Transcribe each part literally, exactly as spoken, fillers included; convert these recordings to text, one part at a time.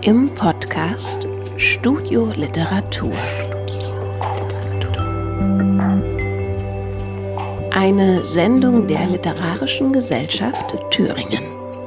im Podcast Studio Literatur. Eine Sendung der Literarischen Gesellschaft Thüringen.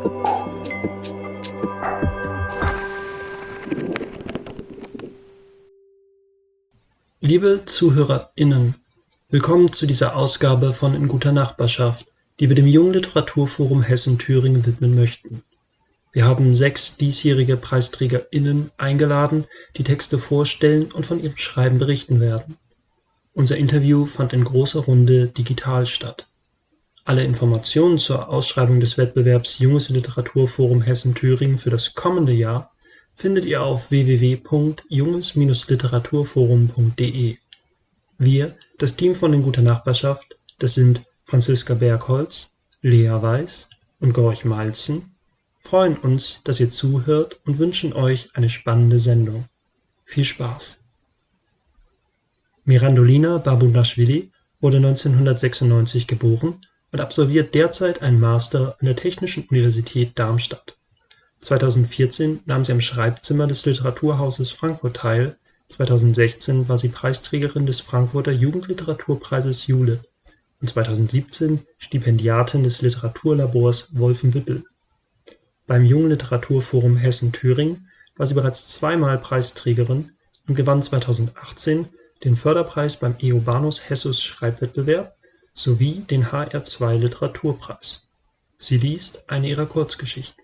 Liebe ZuhörerInnen, willkommen zu dieser Ausgabe von In guter Nachbarschaft, die wir dem Jungen Literaturforum Hessen-Thüringen widmen möchten. Wir haben sechs diesjährige PreisträgerInnen eingeladen, die Texte vorstellen und von ihrem Schreiben berichten werden. Unser Interview fand in großer Runde digital statt. Alle Informationen zur Ausschreibung des Wettbewerbs Junges Literaturforum Hessen-Thüringen für das kommende Jahr findet ihr auf w w w punkt junges literaturforum punkt de. Wir, das Team von In guter Nachbarschaft, das sind Franziska Bergholz, Lea Weiß und Gorch Malzen, freuen uns, dass ihr zuhört und wünschen euch eine spannende Sendung. Viel Spaß! Mirandolina Babunashvili wurde neunzehnhundertsechsundneunzig geboren und absolviert derzeit einen Master an der Technischen Universität Darmstadt. zweitausendvierzehn nahm sie am Schreibzimmer des Literaturhauses Frankfurt teil, zweitausendsechzehn war sie Preisträgerin des Frankfurter Jugendliteraturpreises Julep und zweitausendsiebzehn Stipendiatin des Literaturlabors Wolfenbüttel. Beim Jungen Literaturforum Hessen-Thüringen war sie bereits zweimal Preisträgerin und gewann zweitausendachtzehn den Förderpreis beim Eobanus Hessus Schreibwettbewerb sowie den H R zwei Literaturpreis. Sie liest eine ihrer Kurzgeschichten.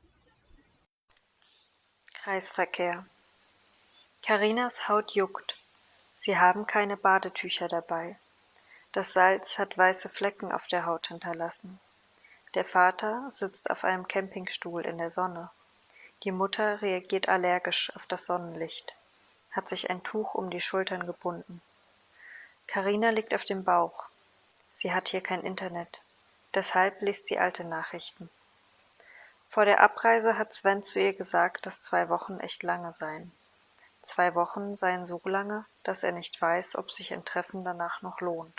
Kreisverkehr. Carinas Haut juckt. Sie haben keine Badetücher dabei. Das Salz hat weiße Flecken auf der Haut hinterlassen. Der Vater sitzt auf einem Campingstuhl in der Sonne. Die Mutter reagiert allergisch auf das Sonnenlicht, hat sich ein Tuch um die Schultern gebunden. Carina liegt auf dem Bauch. Sie hat hier kein Internet, deshalb liest sie alte Nachrichten. Vor der Abreise hat Sven zu ihr gesagt, dass zwei Wochen echt lange seien. Zwei Wochen seien so lange, dass er nicht weiß, ob sich ein Treffen danach noch lohnt.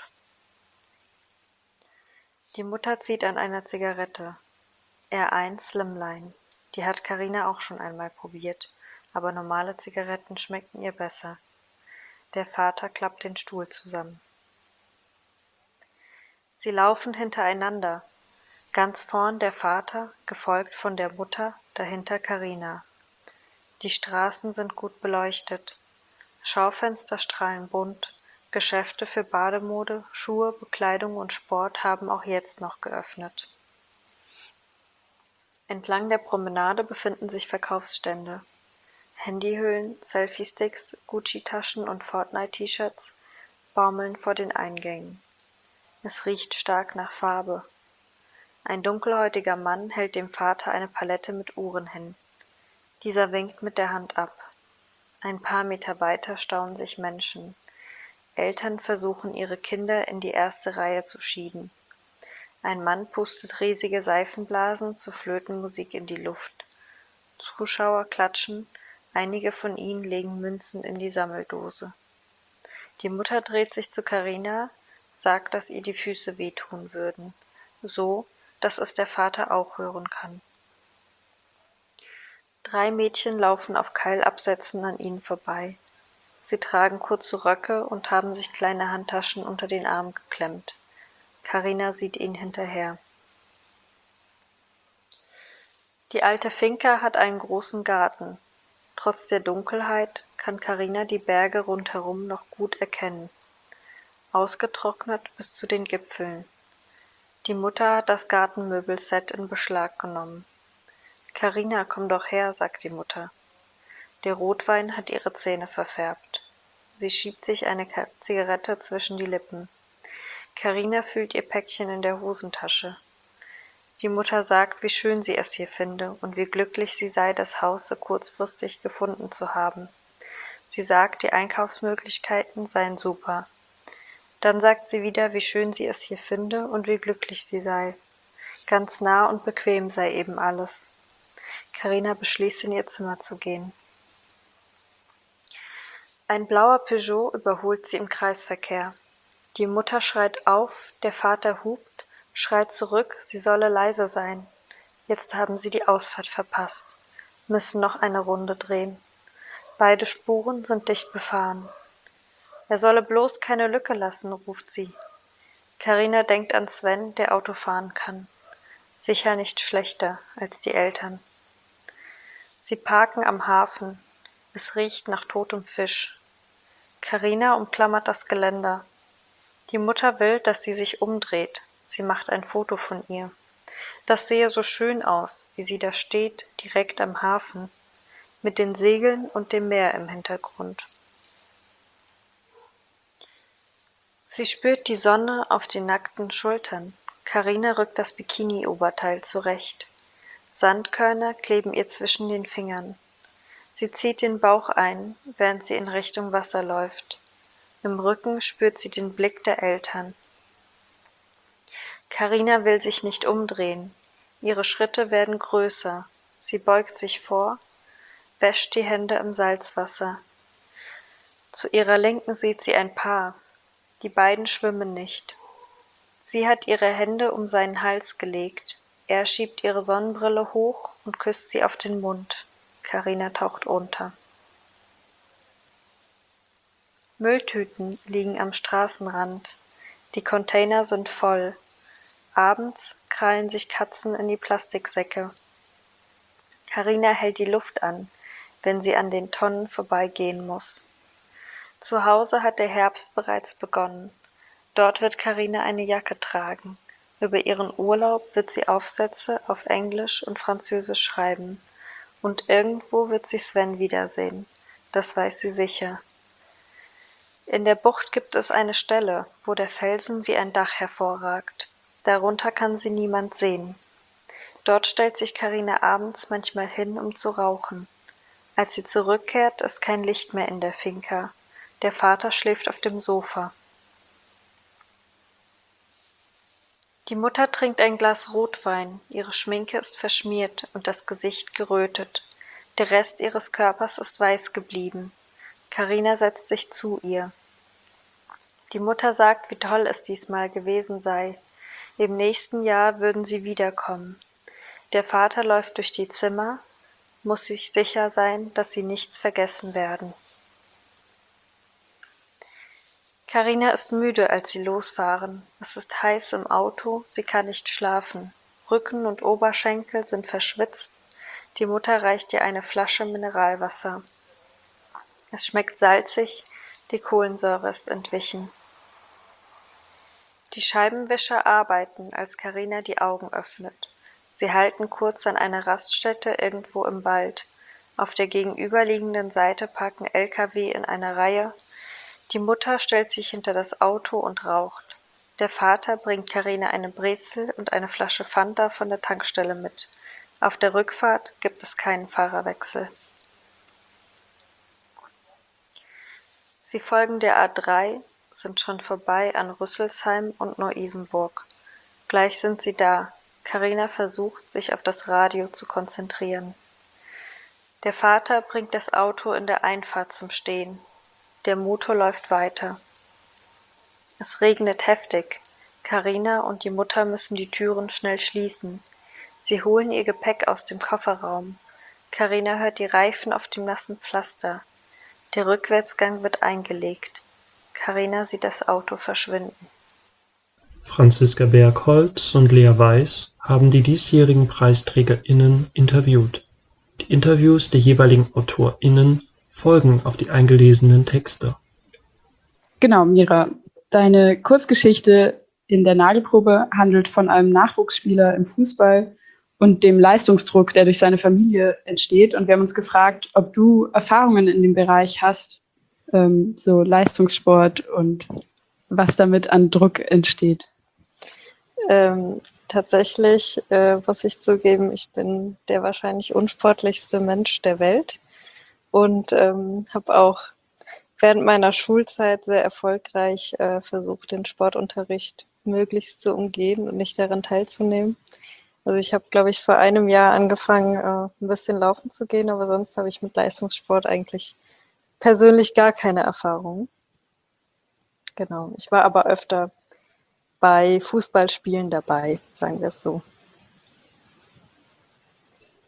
Die Mutter zieht an einer Zigarette. R eins Slimline. Die hat Carina auch schon einmal probiert, aber normale Zigaretten schmeckten ihr besser. Der Vater klappt den Stuhl zusammen. Sie laufen hintereinander. Ganz vorn der Vater, gefolgt von der Mutter, dahinter Carina. Die Straßen sind gut beleuchtet. Schaufenster strahlen bunt. Geschäfte für Bademode, Schuhe, Bekleidung und Sport haben auch jetzt noch geöffnet. Entlang der Promenade befinden sich Verkaufsstände. Handyhüllen, Selfie-Sticks, Gucci-Taschen und Fortnite-T-Shirts baumeln vor den Eingängen. Es riecht stark nach Farbe. Ein dunkelhäutiger Mann hält dem Vater eine Palette mit Uhren hin. Dieser winkt mit der Hand ab. Ein paar Meter weiter stauen sich Menschen. Eltern versuchen, ihre Kinder in die erste Reihe zu schieben. Ein Mann pustet riesige Seifenblasen zu Flötenmusik in die Luft. Zuschauer klatschen, einige von ihnen legen Münzen in die Sammeldose. Die Mutter dreht sich zu Carina, sagt, dass ihr die Füße wehtun würden, so, dass es der Vater auch hören kann. Drei Mädchen laufen auf Keilabsätzen an ihnen vorbei. Sie tragen kurze Röcke und haben sich kleine Handtaschen unter den Arm geklemmt. Carina sieht ihnen hinterher. Die alte Finca hat einen großen Garten. Trotz der Dunkelheit kann Carina die Berge rundherum noch gut erkennen. Ausgetrocknet bis zu den Gipfeln. Die Mutter hat das Gartenmöbelset in Beschlag genommen. Carina, komm doch her, sagt die Mutter. Der Rotwein hat ihre Zähne verfärbt. Sie schiebt sich eine Zigarette zwischen die Lippen. Carina fühlt ihr Päckchen in der Hosentasche. Die Mutter sagt, wie schön sie es hier finde und wie glücklich sie sei, das Haus so kurzfristig gefunden zu haben. Sie sagt, die Einkaufsmöglichkeiten seien super. Dann sagt sie wieder, wie schön sie es hier finde und wie glücklich sie sei. Ganz nah und bequem sei eben alles. Carina beschließt, in ihr Zimmer zu gehen. Ein blauer Peugeot überholt sie im Kreisverkehr. Die Mutter schreit auf, der Vater hupt, schreit zurück, sie solle leise sein. Jetzt haben sie die Ausfahrt verpasst. müssen noch eine Runde drehen. Beide Spuren sind dicht befahren. Er solle bloß keine Lücke lassen, ruft sie. Carina denkt an Sven, der Auto fahren kann. Sicher nicht schlechter als die Eltern. Sie parken am Hafen. Es riecht nach totem Fisch. Carina umklammert das Geländer. Die Mutter will, dass sie sich umdreht. Sie macht ein Foto von ihr. Das sehe so schön aus, wie sie da steht, direkt am Hafen, mit den Segeln und dem Meer im Hintergrund. Sie spürt die Sonne auf den nackten Schultern. Carina rückt das Bikini-Oberteil zurecht. Sandkörner kleben ihr zwischen den Fingern. Sie zieht den Bauch ein, während sie in Richtung Wasser läuft. Im Rücken spürt sie den Blick der Eltern. Carina will sich nicht umdrehen. Ihre Schritte werden größer. Sie beugt sich vor, wäscht die Hände im Salzwasser. Zu ihrer Linken sieht sie ein Paar. Die beiden schwimmen nicht. Sie hat ihre Hände um seinen Hals gelegt. Er schiebt ihre Sonnenbrille hoch und küsst sie auf den Mund. Carina taucht unter. Mülltüten liegen am Straßenrand. Die Container sind voll. Abends krallen sich Katzen in die Plastiksäcke. Carina hält die Luft an, wenn sie an den Tonnen vorbeigehen muss. Zu Hause hat der Herbst bereits begonnen. Dort wird Carina eine Jacke tragen. Über ihren Urlaub wird sie Aufsätze auf Englisch und Französisch schreiben. Und irgendwo wird sie Sven wiedersehen. Das weiß sie sicher. In der Bucht gibt es eine Stelle, wo der Felsen wie ein Dach hervorragt. Darunter kann sie niemand sehen. Dort stellt sich Carina abends manchmal hin, um zu rauchen. Als sie zurückkehrt, ist kein Licht mehr in der Finca. Der Vater schläft auf dem Sofa. Die Mutter trinkt ein Glas Rotwein. Ihre Schminke ist verschmiert und das Gesicht gerötet. Der Rest ihres Körpers ist weiß geblieben. Carina setzt sich zu ihr. Die Mutter sagt, wie toll es diesmal gewesen sei. Im nächsten Jahr würden sie wiederkommen. Der Vater läuft durch die Zimmer, muss sich sicher sein, dass sie nichts vergessen werden. Carina ist müde, als sie losfahren. Es ist heiß im Auto, sie kann nicht schlafen. Rücken und Oberschenkel sind verschwitzt. Die Mutter reicht ihr eine Flasche Mineralwasser. Es schmeckt salzig, die Kohlensäure ist entwichen. Die Scheibenwischer arbeiten, als Carina die Augen öffnet. Sie halten kurz an einer Raststätte irgendwo im Wald. Auf der gegenüberliegenden Seite parken L K W in einer Reihe. Die Mutter stellt sich hinter das Auto und raucht. Der Vater bringt Carina eine Brezel und eine Flasche Fanta von der Tankstelle mit. Auf der Rückfahrt gibt es keinen Fahrerwechsel. Sie folgen der A drei, sind schon vorbei an Rüsselsheim und Neu-Isenburg. Gleich sind sie da. Carina versucht, sich auf das Radio zu konzentrieren. Der Vater bringt das Auto in der Einfahrt zum Stehen. Der Motor läuft weiter. Es regnet heftig. Carina und die Mutter müssen die Türen schnell schließen. Sie holen ihr Gepäck aus dem Kofferraum. Carina hört die Reifen auf dem nassen Pflaster. Der Rückwärtsgang wird eingelegt. Carina sieht das Auto verschwinden. Franziska Bergholz und Lea Weiß haben die diesjährigen PreisträgerInnen interviewt. Die Interviews der jeweiligen AutorInnen folgen auf die eingelesenen Texte. Genau, Mira. Deine Kurzgeschichte in der Nagelprobe handelt von einem Nachwuchsspieler im Fußball und dem Leistungsdruck, der durch seine Familie entsteht. Und wir haben uns gefragt, ob du Erfahrungen in dem Bereich hast, ähm, so Leistungssport und was damit an Druck entsteht. Ähm, tatsächlich äh, muss ich zugeben, ich bin der wahrscheinlich unsportlichste Mensch der Welt und ähm, habe auch während meiner Schulzeit sehr erfolgreich äh, versucht, den Sportunterricht möglichst zu umgehen und nicht daran teilzunehmen. Also ich habe, glaube ich, vor einem Jahr angefangen, äh, ein bisschen laufen zu gehen, aber sonst habe ich mit Leistungssport eigentlich persönlich gar keine Erfahrung. Genau, ich war aber öfter bei Fußballspielen dabei, sagen wir es so.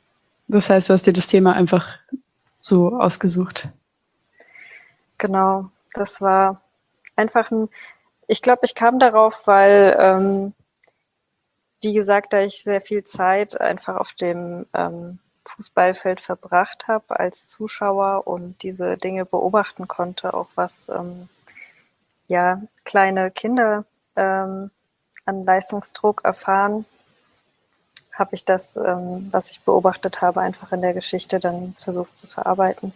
Das heißt, du hast dir das Thema einfach so ausgesucht. Genau, das war einfach ein, ich glaube, ich kam darauf, weil, ähm, wie gesagt, da ich sehr viel Zeit einfach auf dem ähm, Fußballfeld verbracht habe als Zuschauer und diese Dinge beobachten konnte, auch was ähm, ja, kleine Kinder ähm, an Leistungsdruck erfahren, habe ich das, ähm, was ich beobachtet habe, einfach in der Geschichte dann versucht zu verarbeiten.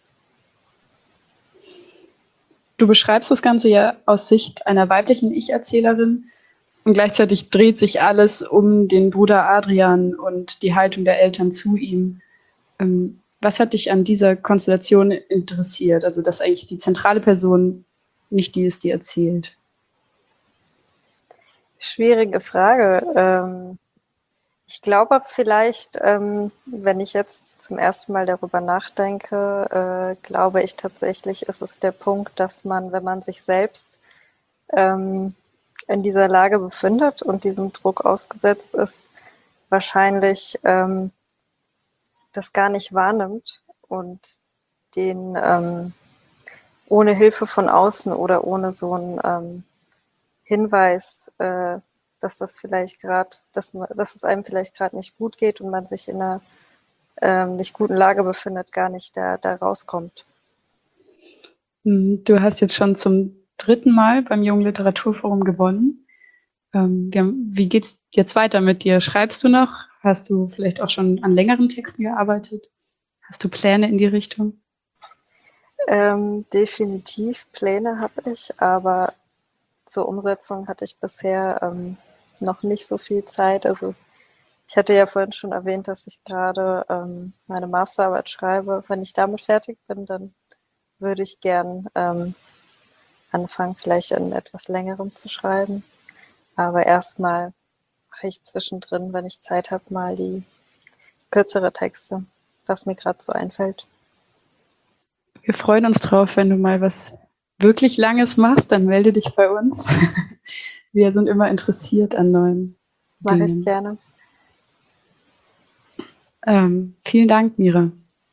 Du beschreibst das Ganze ja aus Sicht einer weiblichen Ich-Erzählerin und gleichzeitig dreht sich alles um den Bruder Adrian und die Haltung der Eltern zu ihm. Ähm, was hat dich an dieser Konstellation interessiert? Also, dass eigentlich die zentrale Person nicht die ist, die erzählt. Schwierige Frage. Ähm, ich glaube vielleicht, ähm, wenn ich jetzt zum ersten Mal darüber nachdenke, äh, glaube ich tatsächlich, ist es der Punkt, dass man, wenn man sich selbst ähm, in dieser Lage befindet und diesem Druck ausgesetzt ist, wahrscheinlich ähm, das gar nicht wahrnimmt und den ähm, ohne Hilfe von außen oder ohne so einen ähm, Hinweis, äh, dass das vielleicht gerade, dass, dass es einem vielleicht gerade nicht gut geht und man sich in einer ähm, nicht guten Lage befindet, gar nicht da, da rauskommt. Du hast jetzt schon zum dritten Mal beim Jungen Literaturforum gewonnen. Ähm, wir haben, wie geht's jetzt weiter mit dir? Schreibst du noch? Hast du vielleicht auch schon an längeren Texten gearbeitet? Hast du Pläne in die Richtung? Ähm, definitiv Pläne habe ich, aber zur Umsetzung hatte ich bisher ähm, noch nicht so viel Zeit. Also ich hatte ja vorhin schon erwähnt, dass ich gerade ähm, meine Masterarbeit schreibe. Wenn ich damit fertig bin, dann würde ich gern ähm, anfangen, vielleicht in etwas längerem zu schreiben. Aber erstmal mache ich zwischendrin, wenn ich Zeit habe, mal die kürzere Texte, was mir gerade so einfällt. Wir freuen uns drauf, wenn du mal was wirklich Langes machst, dann melde dich bei uns. Wir sind immer interessiert an neuen Mache Dingen. ich gerne. Ähm, vielen Dank, Mira.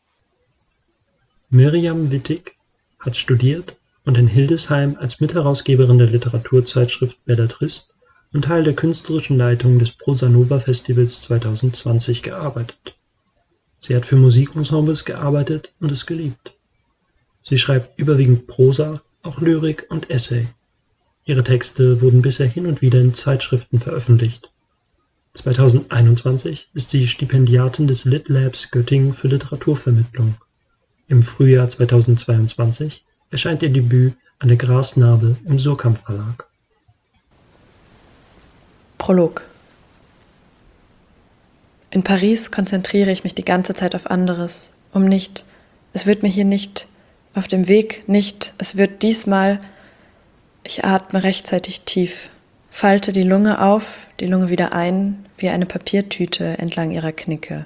Mirjam Wittig hat studiert und in Hildesheim als Mitherausgeberin der Literaturzeitschrift Belletrist und Teil der künstlerischen Leitung des Prosa Nova Festivals zweitausendzwanzig gearbeitet. Sie hat für Musikensembles gearbeitet und es geliebt. Sie schreibt überwiegend Prosa, auch Lyrik und Essay. Ihre Texte wurden bisher hin und wieder in Zeitschriften veröffentlicht. zweitausendeinundzwanzig ist sie Stipendiatin des Lit Labs Göttingen für Literaturvermittlung. Im Frühjahr zweitausendzweiundzwanzig erscheint ihr Debüt Eine Grasnarbe im Surkamp Verlag. Prolog. In Paris konzentriere ich mich die ganze Zeit auf anderes, um nicht, es wird mir hier nicht, auf dem Weg nicht, es wird diesmal, ich atme rechtzeitig tief, falte die Lunge auf, die Lunge wieder ein, wie eine Papiertüte entlang ihrer Knicke.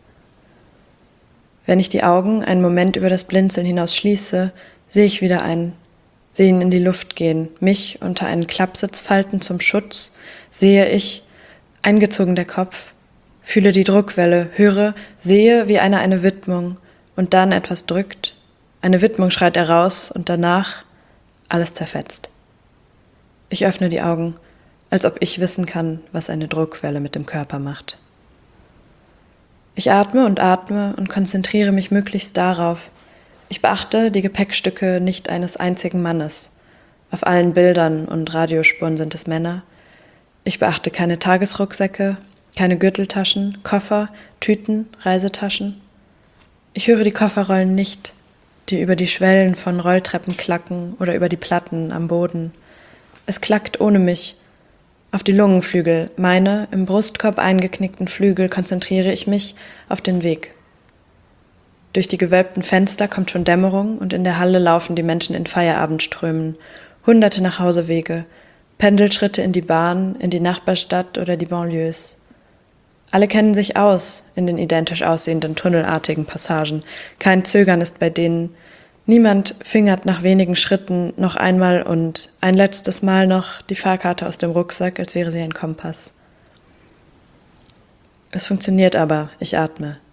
Wenn ich die Augen einen Moment über das Blinzeln hinaus schließe, sehe ich wieder ein, sehe ihn in die Luft gehen, mich unter einen Klappsitz falten zum Schutz, sehe ich, eingezogen der Kopf, fühle die Druckwelle, höre, sehe wie eine eine Widmung und dann etwas drückt. Eine Widmung schreit er raus und danach alles zerfetzt. Ich öffne die Augen, als ob ich wissen kann, was eine Druckwelle mit dem Körper macht. Ich atme und atme und konzentriere mich möglichst darauf. Ich beachte die Gepäckstücke nicht eines einzigen Mannes. Auf allen Bildern und Radiospuren sind es Männer. Ich beachte keine Tagesrucksäcke, keine Gürteltaschen, Koffer, Tüten, Reisetaschen. Ich höre die Kofferrollen nicht, die über die Schwellen von Rolltreppen klacken oder über die Platten am Boden. Es klackt ohne mich. Auf die Lungenflügel, meine im Brustkorb eingeknickten Flügel, konzentriere ich mich auf den Weg. Durch die gewölbten Fenster kommt schon Dämmerung und in der Halle laufen die Menschen in Feierabendströmen, hunderte Nachhausewege, Pendelschritte in die Bahn, in die Nachbarstadt oder die Banlieues. Alle kennen sich aus in den identisch aussehenden tunnelartigen Passagen. Kein Zögern ist bei denen. Niemand fingert nach wenigen Schritten noch einmal und ein letztes Mal noch die Fahrkarte aus dem Rucksack, als wäre sie ein Kompass. Es funktioniert aber, ich atme.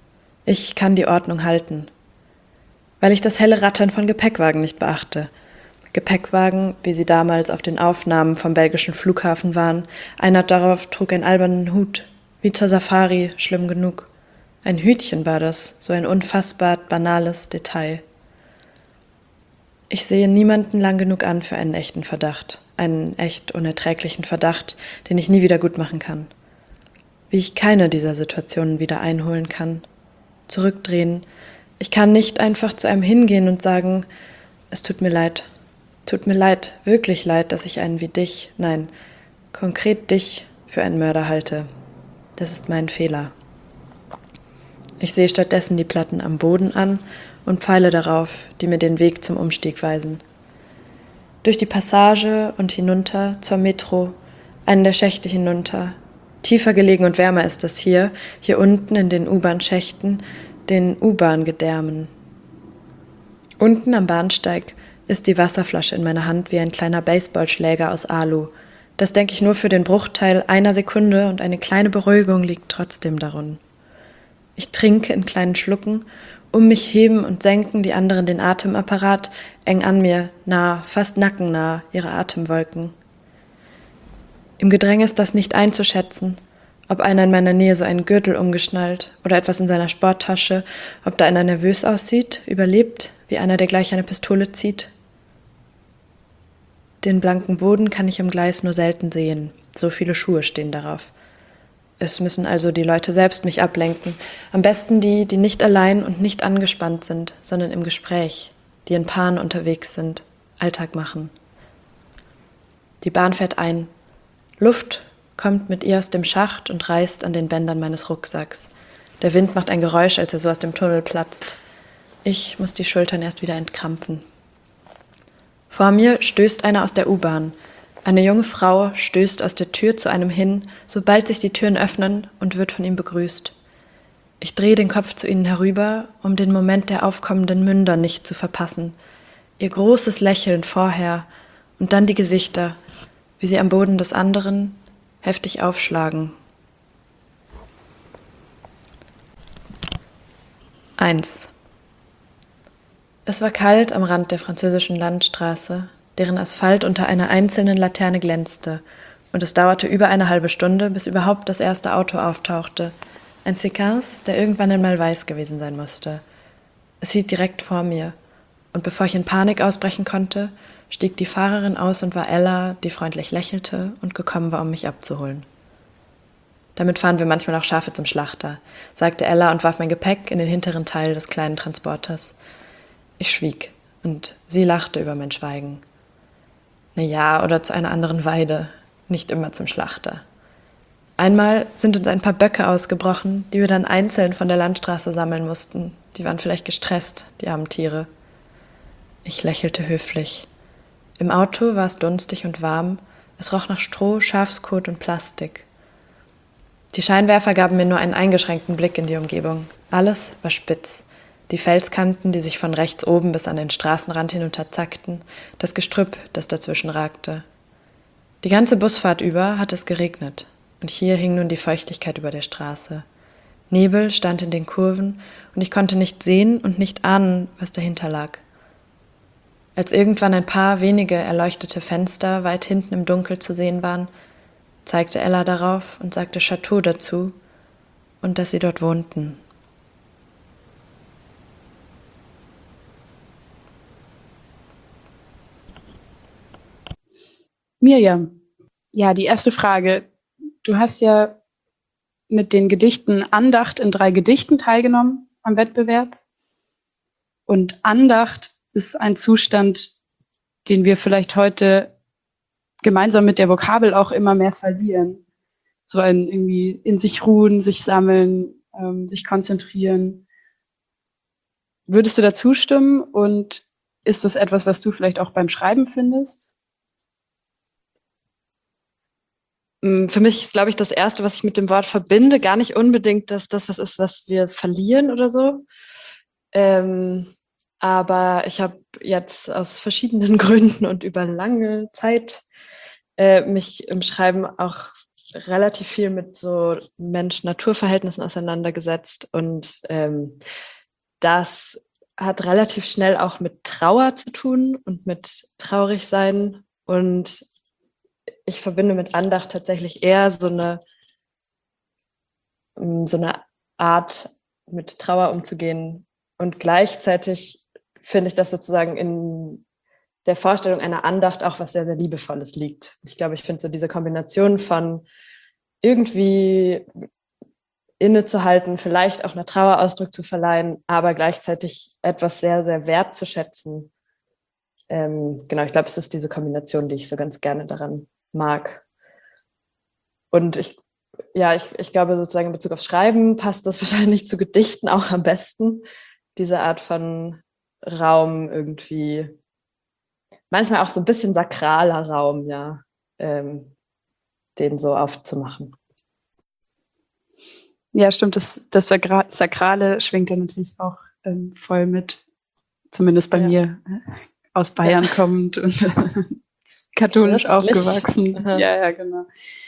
Ich kann die Ordnung halten. Weil ich das helle Rattern von Gepäckwagen nicht beachte. Gepäckwagen, wie sie damals auf den Aufnahmen vom belgischen Flughafen waren. Einer darauf trug einen albernen Hut, wie zur Safari, schlimm genug. Ein Hütchen war das, so ein unfassbar banales Detail. Ich sehe niemanden lang genug an für einen echten Verdacht, einen echt unerträglichen Verdacht, den ich nie wieder gut machen kann. Wie ich keine dieser Situationen wieder einholen kann, zurückdrehen. Ich kann nicht einfach zu einem hingehen und sagen, es tut mir leid. Tut mir leid, wirklich leid, dass ich einen wie dich, nein, konkret dich für einen Mörder halte. Das ist mein Fehler. Ich sehe stattdessen die Platten am Boden an und Pfeile darauf, die mir den Weg zum Umstieg weisen. Durch die Passage und hinunter zur Metro, einen der Schächte hinunter. Tiefer gelegen und wärmer ist es hier, hier unten in den U-Bahn-Schächten, den U-Bahn-Gedärmen. Unten am Bahnsteig ist die Wasserflasche in meiner Hand wie ein kleiner Baseballschläger aus Alu. Das denke ich nur für den Bruchteil einer Sekunde und eine kleine Beruhigung liegt trotzdem darin. Ich trinke in kleinen Schlucken, um mich heben und senken die anderen den Atemapparat, eng an mir, nah, fast nackennah, ihre Atemwolken. Im Gedränge ist das nicht einzuschätzen, ob einer in meiner Nähe so einen Gürtel umgeschnallt oder etwas in seiner Sporttasche, ob da einer nervös aussieht, überlebt, wie einer, der gleich eine Pistole zieht. Den blanken Boden kann ich im Gleis nur selten sehen, so viele Schuhe stehen darauf. Es müssen also die Leute selbst mich ablenken, am besten die, die nicht allein und nicht angespannt sind, sondern im Gespräch, die in Paaren unterwegs sind, Alltag machen. Die Bahn fährt ein. Luft kommt mit ihr aus dem Schacht und reißt an den Bändern meines Rucksacks. Der Wind macht ein Geräusch, als er so aus dem Tunnel platzt. Ich muss die Schultern erst wieder entkrampfen. Vor mir stößt einer aus der U-Bahn. Eine junge Frau stößt aus der Tür zu einem hin, sobald sich die Türen öffnen, und wird von ihm begrüßt. Ich drehe den Kopf zu ihnen herüber, um den Moment der aufkommenden Münder nicht zu verpassen. Ihr großes Lächeln vorher und dann die Gesichter, wie sie am Boden des anderen heftig aufschlagen. Eins. Es war kalt am Rand der französischen Landstraße, deren Asphalt unter einer einzelnen Laterne glänzte, und es dauerte über eine halbe Stunde, bis überhaupt das erste Auto auftauchte. Ein Séquence, der irgendwann einmal weiß gewesen sein musste. Es hielt direkt vor mir, und bevor ich in Panik ausbrechen konnte, stieg die Fahrerin aus und war Ella, die freundlich lächelte und gekommen war, um mich abzuholen. Damit fahren wir manchmal auch Schafe zum Schlachter, sagte Ella und warf mein Gepäck in den hinteren Teil des kleinen Transporters. Ich schwieg, und sie lachte über mein Schweigen. Na ja, oder zu einer anderen Weide, nicht immer zum Schlachter. Einmal sind uns ein paar Böcke ausgebrochen, die wir dann einzeln von der Landstraße sammeln mussten. Die waren vielleicht gestresst, die armen Tiere. Ich lächelte höflich. Im Auto war es dunstig und warm, es roch nach Stroh, Schafskot und Plastik. Die Scheinwerfer gaben mir nur einen eingeschränkten Blick in die Umgebung. Alles war spitz. Die Felskanten, die sich von rechts oben bis an den Straßenrand hinunter zackten, das Gestrüpp, das dazwischen ragte. Die ganze Busfahrt über hatte es geregnet, und hier hing nun die Feuchtigkeit über der Straße. Nebel stand in den Kurven, und ich konnte nicht sehen und nicht ahnen, was dahinter lag. Als irgendwann ein paar wenige erleuchtete Fenster weit hinten im Dunkel zu sehen waren, zeigte Ella darauf und sagte Chateau dazu und dass sie dort wohnten. Mirjam, ja, die erste Frage. Du hast ja mit den Gedichten Andacht in drei Gedichten teilgenommen am Wettbewerb. Und Andacht ist ein Zustand, den wir vielleicht heute gemeinsam mit der Vokabel auch immer mehr verlieren. So ein irgendwie in sich ruhen, sich sammeln, ähm, sich konzentrieren. Würdest du da zustimmen? Und ist das etwas, was du vielleicht auch beim Schreiben findest? Für mich ist, glaube ich, das Erste, was ich mit dem Wort verbinde, gar nicht unbedingt, dass das was ist, was wir verlieren oder so. Ähm, aber ich habe jetzt aus verschiedenen Gründen und über lange Zeit äh, mich im Schreiben auch relativ viel mit so Mensch-Natur-Verhältnissen auseinandergesetzt und ähm, das hat relativ schnell auch mit Trauer zu tun und mit Traurigsein und ich verbinde mit Andacht tatsächlich eher so eine, so eine Art, mit Trauer umzugehen und gleichzeitig finde ich, dass sozusagen in der Vorstellung einer Andacht auch was sehr, sehr Liebevolles liegt. Ich glaube, ich finde so diese Kombination von irgendwie innezuhalten, vielleicht auch einer Trauer Ausdruck zu verleihen, aber gleichzeitig etwas sehr, sehr wertzuschätzen. Ähm, genau, ich glaube, es ist diese Kombination, die ich so ganz gerne daran mag. Und ich, ja, ich, ich glaube sozusagen in Bezug aufs Schreiben passt das wahrscheinlich zu Gedichten auch am besten. Diese Art von Raum irgendwie, manchmal auch so ein bisschen sakraler Raum, ja, ähm, den so aufzumachen. Ja, stimmt, das, das Sakra- Sakrale schwingt ja natürlich auch ähm, voll mit, zumindest bei Ja. mir, äh, aus Bayern Ja. kommend und katholisch Christlich. aufgewachsen. Aha. Ja, ja, genau.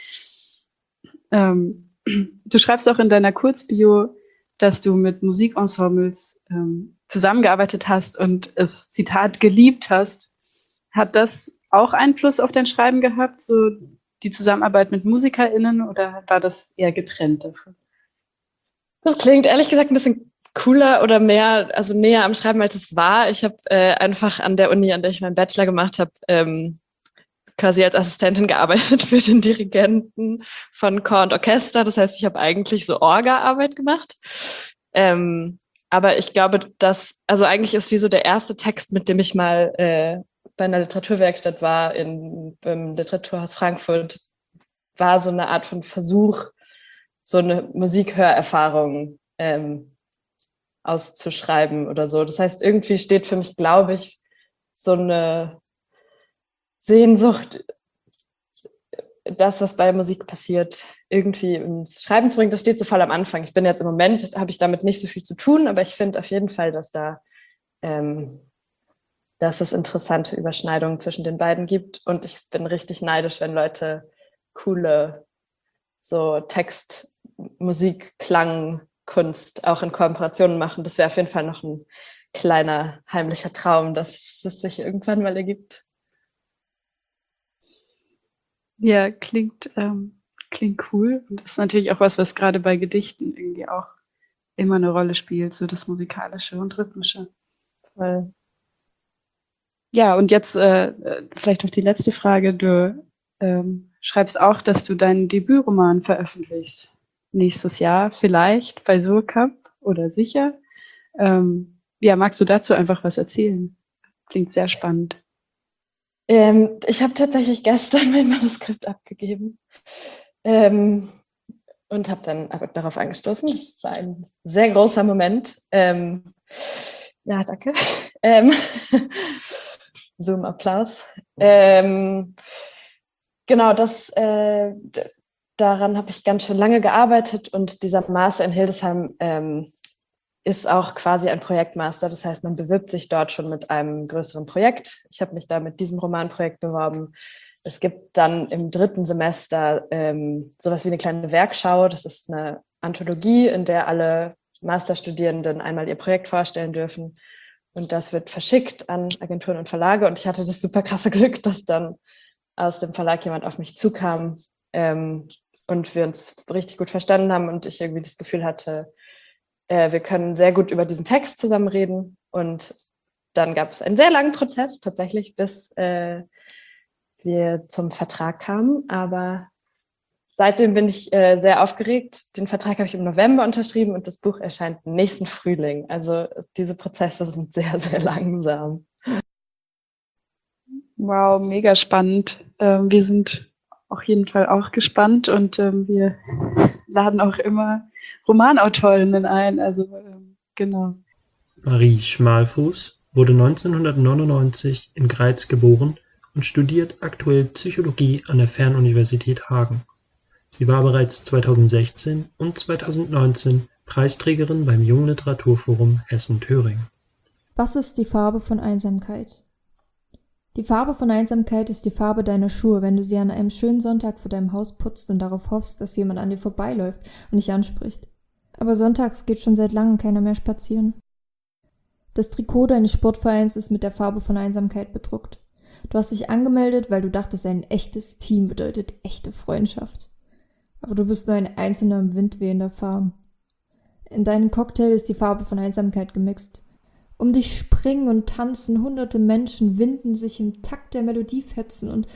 Ähm, du schreibst auch in deiner Kurzbio, dass du mit Musikensembles ähm, zusammengearbeitet hast und es, Zitat, geliebt hast. Hat das auch Einfluss auf dein Schreiben gehabt, so die Zusammenarbeit mit MusikerInnen, oder war das eher getrennt davon? Das klingt ehrlich gesagt ein bisschen cooler oder mehr, also näher am Schreiben, als es war. Ich habe äh, einfach an der Uni, an der ich meinen Bachelor gemacht habe, ähm, quasi als Assistentin gearbeitet für den Dirigenten von Chor und Orchester. Das heißt, ich habe eigentlich so Orga-Arbeit gemacht. Ähm, aber ich glaube, dass, also eigentlich ist wie so der erste Text, mit dem ich mal äh, bei einer Literaturwerkstatt war in, im Literaturhaus Frankfurt, war so eine Art von Versuch, so eine Musikhörerfahrung ähm, auszuschreiben oder so. Das heißt, irgendwie steht für mich, glaube ich, so eine Sehnsucht, das, was bei Musik passiert, irgendwie ins Schreiben zu bringen. Das steht so voll am Anfang. Ich bin jetzt im Moment, habe ich damit nicht so viel zu tun, aber ich finde auf jeden Fall, dass da ähm, dass es interessante Überschneidungen zwischen den beiden gibt. Und ich bin richtig neidisch, wenn Leute coole so Text, Musik, Klang, Kunst auch in Kooperationen machen. Das wäre auf jeden Fall noch ein kleiner heimlicher Traum, dass es sich irgendwann mal ergibt. Ja, klingt, ähm, klingt cool. Und das ist natürlich auch was, was gerade bei Gedichten irgendwie auch immer eine Rolle spielt, so das Musikalische und Rhythmische. Voll. Ja, und jetzt äh, vielleicht noch die letzte Frage. Du ähm, schreibst auch, dass du deinen Debütroman veröffentlichst. Nächstes Jahr vielleicht bei Surkamp oder sicher. Ähm, ja, magst du dazu einfach was erzählen? Klingt sehr spannend. Ähm, ich habe tatsächlich gestern mein Manuskript abgegeben ähm, und habe dann darauf angestoßen. Das war ein sehr großer Moment. Ähm, ja, danke. Ähm, Zoom-Applaus. Ähm, genau, das äh, d- daran habe ich ganz schön lange gearbeitet und dieser Master in Hildesheim ähm, ist auch quasi ein Projektmaster. Das heißt, man bewirbt sich dort schon mit einem größeren Projekt. Ich habe mich da mit diesem Romanprojekt beworben. Es gibt dann im dritten Semester ähm, sowas wie eine kleine Werkschau. Das ist eine Anthologie, in der alle Masterstudierenden einmal ihr Projekt vorstellen dürfen. Und das wird verschickt an Agenturen und Verlage. Und ich hatte das super krasse Glück, dass dann aus dem Verlag jemand auf mich zukam ähm, und wir uns richtig gut verstanden haben und ich irgendwie das Gefühl hatte, äh, wir können sehr gut über diesen Text zusammen reden. Und dann gab es einen sehr langen Prozess tatsächlich, bis äh, wir zum Vertrag kamen. Aber seitdem bin ich äh, sehr aufgeregt. Den Vertrag habe ich im November unterschrieben und das Buch erscheint nächsten Frühling. Also diese Prozesse sind sehr, sehr langsam. Wow, mega spannend. Ähm, wir sind auf jeden Fall auch gespannt und ähm, wir laden auch immer Romanautorinnen ein. Also ähm, genau. Marie Schmalfuß wurde neunzehnhundertneunundneunzig in Greiz geboren und studiert aktuell Psychologie an der Fernuniversität Hagen. Sie war bereits zweitausendsechzehn und zweitausendneunzehn Preisträgerin beim Jungliteraturforum Hessen-Thüringen. Was ist die Farbe von Einsamkeit? Die Farbe von Einsamkeit ist die Farbe deiner Schuhe, wenn du sie an einem schönen Sonntag vor deinem Haus putzt und darauf hoffst, dass jemand an dir vorbeiläuft und dich anspricht. Aber sonntags geht schon seit langem keiner mehr spazieren. Das Trikot deines Sportvereins ist mit der Farbe von Einsamkeit bedruckt. Du hast dich angemeldet, weil du dachtest, ein echtes Team bedeutet echte Freundschaft. Aber du bist nur ein einzelner im Wind wehender Farben. In deinem Cocktail ist die Farbe von Einsamkeit gemixt. Um dich springen und tanzen hunderte Menschen, winden sich im Takt der Melodiefetzen und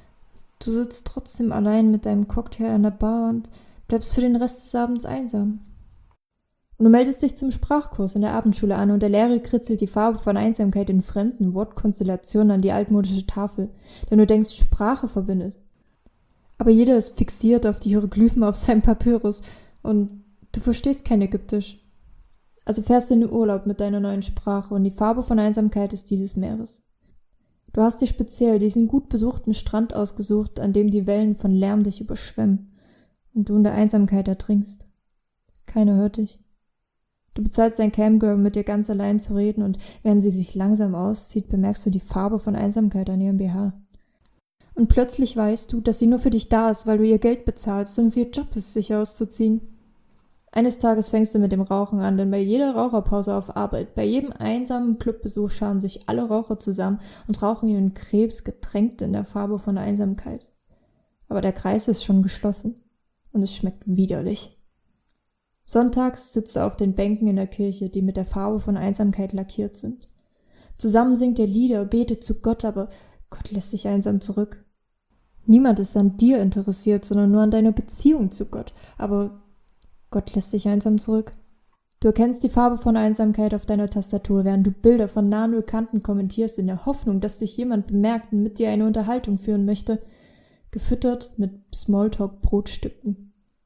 du sitzt trotzdem allein mit deinem Cocktail an der Bar und bleibst für den Rest des Abends einsam. Und du meldest dich zum Sprachkurs in der Abendschule an und der Lehrer kritzelt die Farbe von Einsamkeit in fremden Wortkonstellationen an die altmodische Tafel, denn du denkst, Sprache verbindet. Aber jeder ist fixiert auf die Hieroglyphen auf seinem Papyrus und du verstehst kein Ägyptisch. Also fährst du in den Urlaub mit deiner neuen Sprache und die Farbe von Einsamkeit ist die des Meeres. Du hast dir speziell diesen gut besuchten Strand ausgesucht, an dem die Wellen von Lärm dich überschwemmen und du in der Einsamkeit ertrinkst. Keiner hört dich. Du bezahlst dein Camgirl, um mit dir ganz allein zu reden und während sie sich langsam auszieht, bemerkst du die Farbe von Einsamkeit an ihrem B H. Und plötzlich weißt du, dass sie nur für dich da ist, weil du ihr Geld bezahlst und es ihr Job ist, sich auszuziehen. Eines Tages fängst du mit dem Rauchen an, denn bei jeder Raucherpause auf Arbeit, bei jedem einsamen Clubbesuch scharen sich alle Raucher zusammen und rauchen ihren Krebs getränkt in der Farbe von Einsamkeit. Aber der Kreis ist schon geschlossen und es schmeckt widerlich. Sonntags sitzt er auf den Bänken in der Kirche, die mit der Farbe von Einsamkeit lackiert sind. Zusammen singt er Lieder, betet zu Gott, aber Gott lässt sich einsam zurück. Niemand ist an dir interessiert, sondern nur an deiner Beziehung zu Gott, aber Gott lässt dich einsam zurück. Du erkennst die Farbe von Einsamkeit auf deiner Tastatur, während du Bilder von nahen Bekannten kommentierst, in der Hoffnung, dass dich jemand bemerkt und mit dir eine Unterhaltung führen möchte, gefüttert mit Smalltalk-Brotstücken.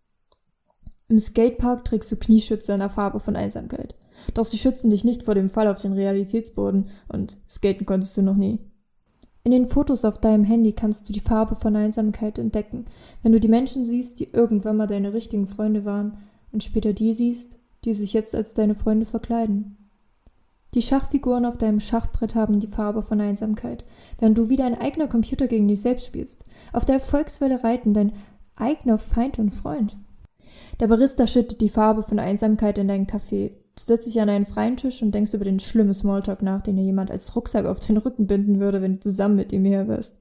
Im Skatepark trägst du Knieschützer in der Farbe von Einsamkeit. Doch sie schützen dich nicht vor dem Fall auf den Realitätsboden und skaten konntest du noch nie. In den Fotos auf deinem Handy kannst du die Farbe von Einsamkeit entdecken, wenn du die Menschen siehst, die irgendwann mal deine richtigen Freunde waren und später die siehst, die sich jetzt als deine Freunde verkleiden. Die Schachfiguren auf deinem Schachbrett haben die Farbe von Einsamkeit, während du wie dein eigener Computer gegen dich selbst spielst. Auf der Erfolgswelle reiten dein eigener Feind und Freund. Der Barista schüttet die Farbe von Einsamkeit in deinen Kaffee. Du setzt dich an einen freien Tisch und denkst über den schlimmen Smalltalk nach, den dir jemand als Rucksack auf den Rücken binden würde, wenn du zusammen mit ihm her wärst.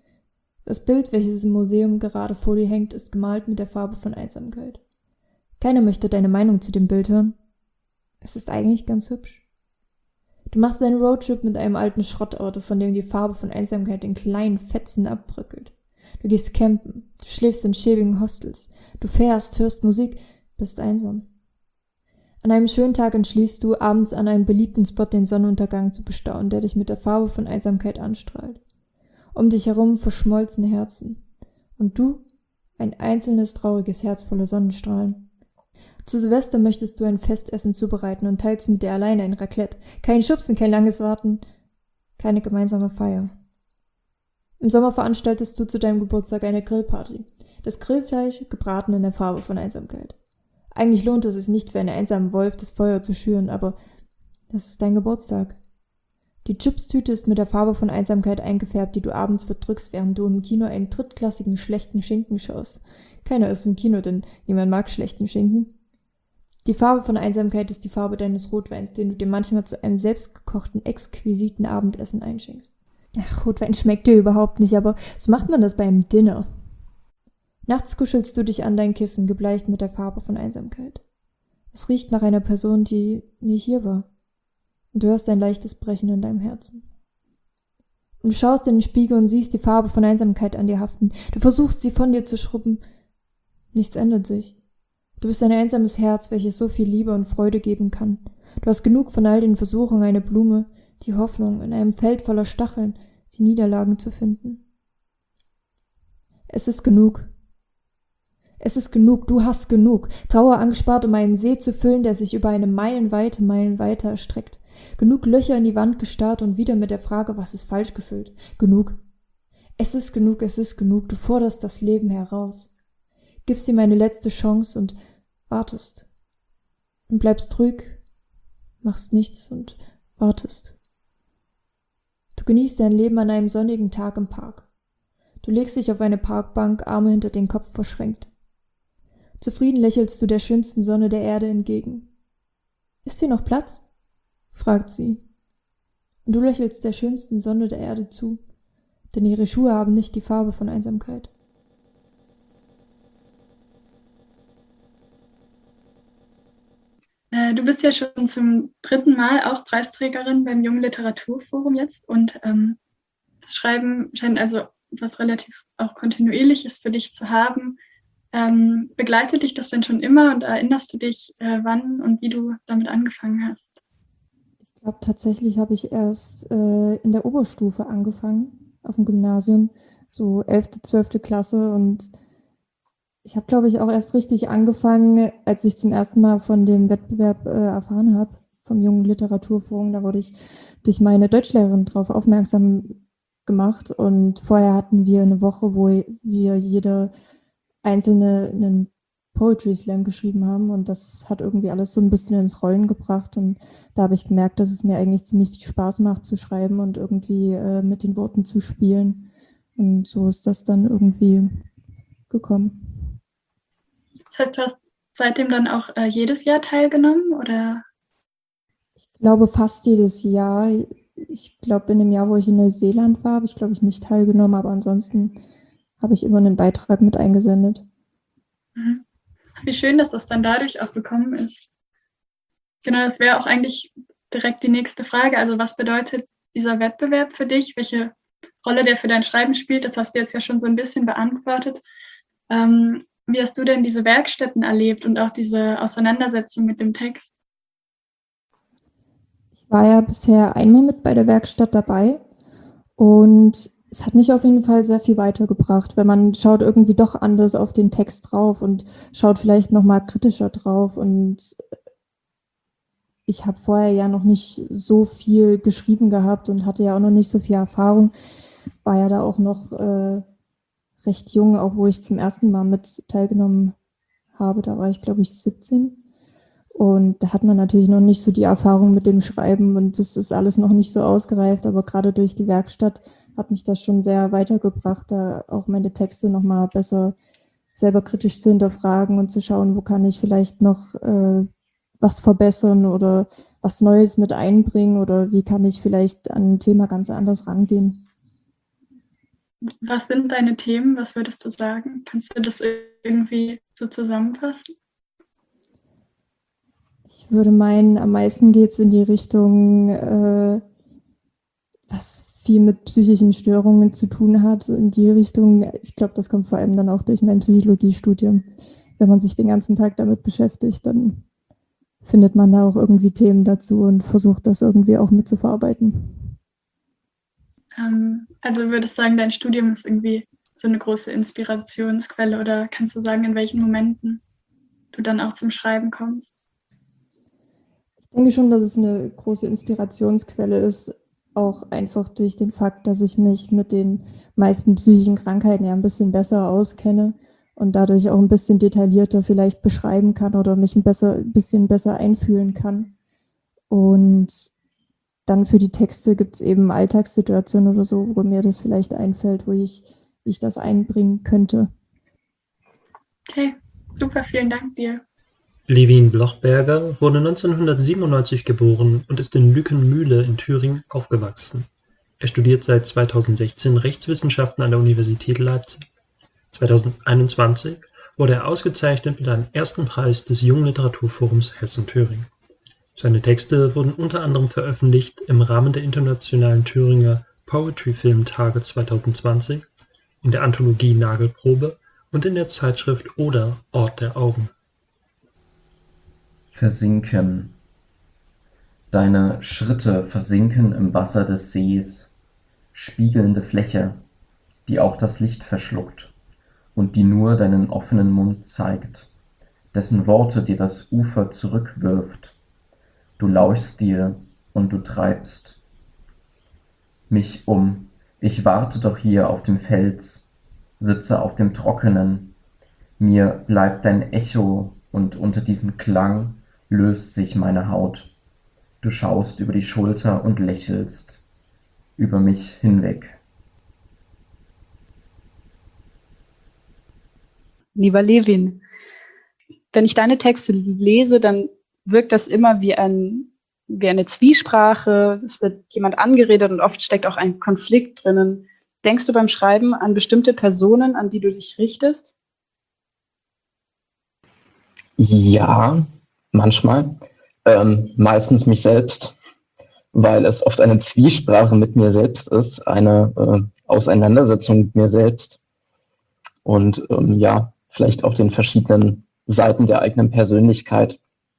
Das Bild, welches im Museum gerade vor dir hängt, ist gemalt mit der Farbe von Einsamkeit. Keiner möchte deine Meinung zu dem Bild hören. Es ist eigentlich ganz hübsch. Du machst einen Roadtrip mit einem alten Schrottauto, von dem die Farbe von Einsamkeit in kleinen Fetzen abbröckelt. Du gehst campen, du schläfst in schäbigen Hostels, du fährst, hörst Musik, bist einsam. An einem schönen Tag entschließt du, abends an einem beliebten Spot den Sonnenuntergang zu bestaunen, der dich mit der Farbe von Einsamkeit anstrahlt. Um dich herum verschmolzene Herzen. Und du, ein einzelnes trauriges Herz voller Sonnenstrahlen. Zu Silvester möchtest du ein Festessen zubereiten und teilst mit dir alleine ein Raclette. Kein Schubsen, kein langes Warten, keine gemeinsame Feier. Im Sommer veranstaltest du zu deinem Geburtstag eine Grillparty. Das Grillfleisch gebraten in der Farbe von Einsamkeit. Eigentlich lohnt es sich nicht für einen einsamen Wolf, das Feuer zu schüren, aber das ist dein Geburtstag. Die Chipstüte ist mit der Farbe von Einsamkeit eingefärbt, die du abends verdrückst, während du im Kino einen drittklassigen schlechten Schinken schaust. Keiner ist im Kino, denn niemand mag schlechten Schinken. Die Farbe von Einsamkeit ist die Farbe deines Rotweins, den du dir manchmal zu einem selbstgekochten, exquisiten Abendessen einschenkst. Ach, Rotwein schmeckt dir überhaupt nicht, aber so macht man das beim Dinner. Nachts kuschelst du dich an dein Kissen, gebleicht mit der Farbe von Einsamkeit. Es riecht nach einer Person, die nie hier war. Und du hörst ein leichtes Brechen in deinem Herzen. Und du schaust in den Spiegel und siehst die Farbe von Einsamkeit an dir haften. Du versuchst, sie von dir zu schrubben. Nichts ändert sich. Du bist ein einsames Herz, welches so viel Liebe und Freude geben kann. Du hast genug von all den Versuchungen, eine Blume, die Hoffnung, in einem Feld voller Stacheln, die Niederlagen zu finden. Es ist genug. Es ist genug, du hast genug. Trauer angespart, um einen See zu füllen, der sich über eine meilenweite Meilen weiter erstreckt. Genug Löcher in die Wand gestarrt und wieder mit der Frage, was ist falsch gefüllt. Genug. Es ist genug, es ist genug, du forderst das Leben heraus. Gibst ihm eine letzte Chance und wartest. Und bleibst ruhig, machst nichts und wartest. Du genießt dein Leben an einem sonnigen Tag im Park. Du legst dich auf eine Parkbank, Arme hinter den Kopf verschränkt. Zufrieden lächelst du der schönsten Sonne der Erde entgegen. »Ist hier noch Platz?« fragt sie. Und du lächelst der schönsten Sonne der Erde zu, denn ihre Schuhe haben nicht die Farbe von Einsamkeit. Äh, Du bist ja schon zum dritten Mal auch Preisträgerin beim Jungen Literaturforum jetzt und ähm, das Schreiben scheint also was relativ auch Kontinuierliches für dich zu haben. Ähm, begleitet dich das denn schon immer und erinnerst du dich, äh, wann und wie du damit angefangen hast? Ich glaube, tatsächlich habe ich erst äh, in der Oberstufe angefangen, auf dem Gymnasium, so elfte, zwölfte Klasse. Und ich habe, glaube ich, auch erst richtig angefangen, als ich zum ersten Mal von dem Wettbewerb äh, erfahren habe, vom Jungen Literaturforum. Da wurde ich durch meine Deutschlehrerin darauf aufmerksam gemacht. Und vorher hatten wir eine Woche, wo wir jede einzelne einen Poetry Slam geschrieben haben und das hat irgendwie alles so ein bisschen ins Rollen gebracht und da habe ich gemerkt, dass es mir eigentlich ziemlich viel Spaß macht zu schreiben und irgendwie äh, mit den Worten zu spielen und so ist das dann irgendwie gekommen. Das heißt, du hast seitdem dann auch äh, jedes Jahr teilgenommen oder? Ich glaube fast jedes Jahr. Ich glaube in dem Jahr, wo ich in Neuseeland war, habe ich glaube ich nicht teilgenommen, aber ansonsten habe ich immer einen Beitrag mit eingesendet. Mhm. Wie schön, dass das dann dadurch auch gekommen ist. Genau, das wäre auch eigentlich direkt die nächste Frage. Also was bedeutet dieser Wettbewerb für dich? Welche Rolle der für dein Schreiben spielt? Das hast du jetzt ja schon so ein bisschen beantwortet. Ähm, wie hast du denn diese Werkstätten erlebt und auch diese Auseinandersetzung mit dem Text? Ich war ja bisher einmal mit bei der Werkstatt dabei und es hat mich auf jeden Fall sehr viel weitergebracht, wenn man schaut irgendwie doch anders auf den Text drauf und schaut vielleicht nochmal kritischer drauf. Und ich habe vorher ja noch nicht so viel geschrieben gehabt und hatte ja auch noch nicht so viel Erfahrung. War ja da auch noch äh, recht jung, auch wo ich zum ersten Mal mit teilgenommen habe. Da war ich, glaube ich, siebzehn. Und da hat man natürlich noch nicht so die Erfahrung mit dem Schreiben und das ist alles noch nicht so ausgereift. Aber gerade durch die Werkstatt hat mich das schon sehr weitergebracht, da auch meine Texte nochmal besser selber kritisch zu hinterfragen und zu schauen, wo kann ich vielleicht noch äh, was verbessern oder was Neues mit einbringen oder wie kann ich vielleicht an ein Thema ganz anders rangehen. Was sind deine Themen? Was würdest du sagen? Kannst du das irgendwie so zusammenfassen? Ich würde meinen, am meisten geht es in die Richtung, äh, was viel mit psychischen Störungen zu tun hat, in die Richtung. Ich glaube, das kommt vor allem dann auch durch mein Psychologiestudium. Wenn man sich den ganzen Tag damit beschäftigt, dann findet man da auch irgendwie Themen dazu und versucht das irgendwie auch mitzuverarbeiten. Ähm, also würdest du sagen, dein Studium ist irgendwie so eine große Inspirationsquelle oder kannst du sagen, in welchen Momenten du dann auch zum Schreiben kommst? Ich denke schon, dass es eine große Inspirationsquelle ist, auch einfach durch den Fakt, dass ich mich mit den meisten psychischen Krankheiten ja ein bisschen besser auskenne und dadurch auch ein bisschen detaillierter vielleicht beschreiben kann oder mich ein, besser, ein bisschen besser einfühlen kann. Und dann für die Texte gibt es eben Alltagssituationen oder so, wo mir das vielleicht einfällt, wo ich, wie ich das einbringen könnte. Okay, super, vielen Dank dir. Levin Blochberger wurde neunzehnhundertsiebenundneunzig geboren und ist in Lückenmühle in Thüringen aufgewachsen. Er studiert seit zweitausendsechzehn Rechtswissenschaften an der Universität Leipzig. zweitausendeinundzwanzig wurde er ausgezeichnet mit einem ersten Preis des Jungen Literaturforums Hessen-Thüringen. Seine Texte wurden unter anderem veröffentlicht im Rahmen der Internationalen Thüringer Poetry Film Tage zweitausendzwanzig, in der Anthologie Nagelprobe und in der Zeitschrift Oder Ort der Augen. Versinken. Deine Schritte versinken im Wasser des Sees, spiegelnde Fläche, die auch das Licht verschluckt und die nur deinen offenen Mund zeigt, dessen Worte dir das Ufer zurückwirft. Du lauschst dir und du treibst mich um. Ich warte doch hier auf dem Fels, sitze auf dem Trockenen. Mir bleibt dein Echo und unter diesem Klang löst sich meine Haut. Du schaust über die Schulter und lächelst. über mich hinweg. Lieber Levin, wenn ich deine Texte lese, dann wirkt das immer wie, ein, wie eine Zwiesprache. Es wird jemand angeredet und oft steckt auch ein Konflikt drinnen. Denkst du beim Schreiben an bestimmte Personen, an die du dich richtest? Ja, manchmal. Ähm, meistens mich selbst, weil es oft eine Zwiesprache mit mir selbst ist, eine äh, Auseinandersetzung mit mir selbst und ähm, ja, vielleicht auch den verschiedenen Seiten der eigenen Persönlichkeit.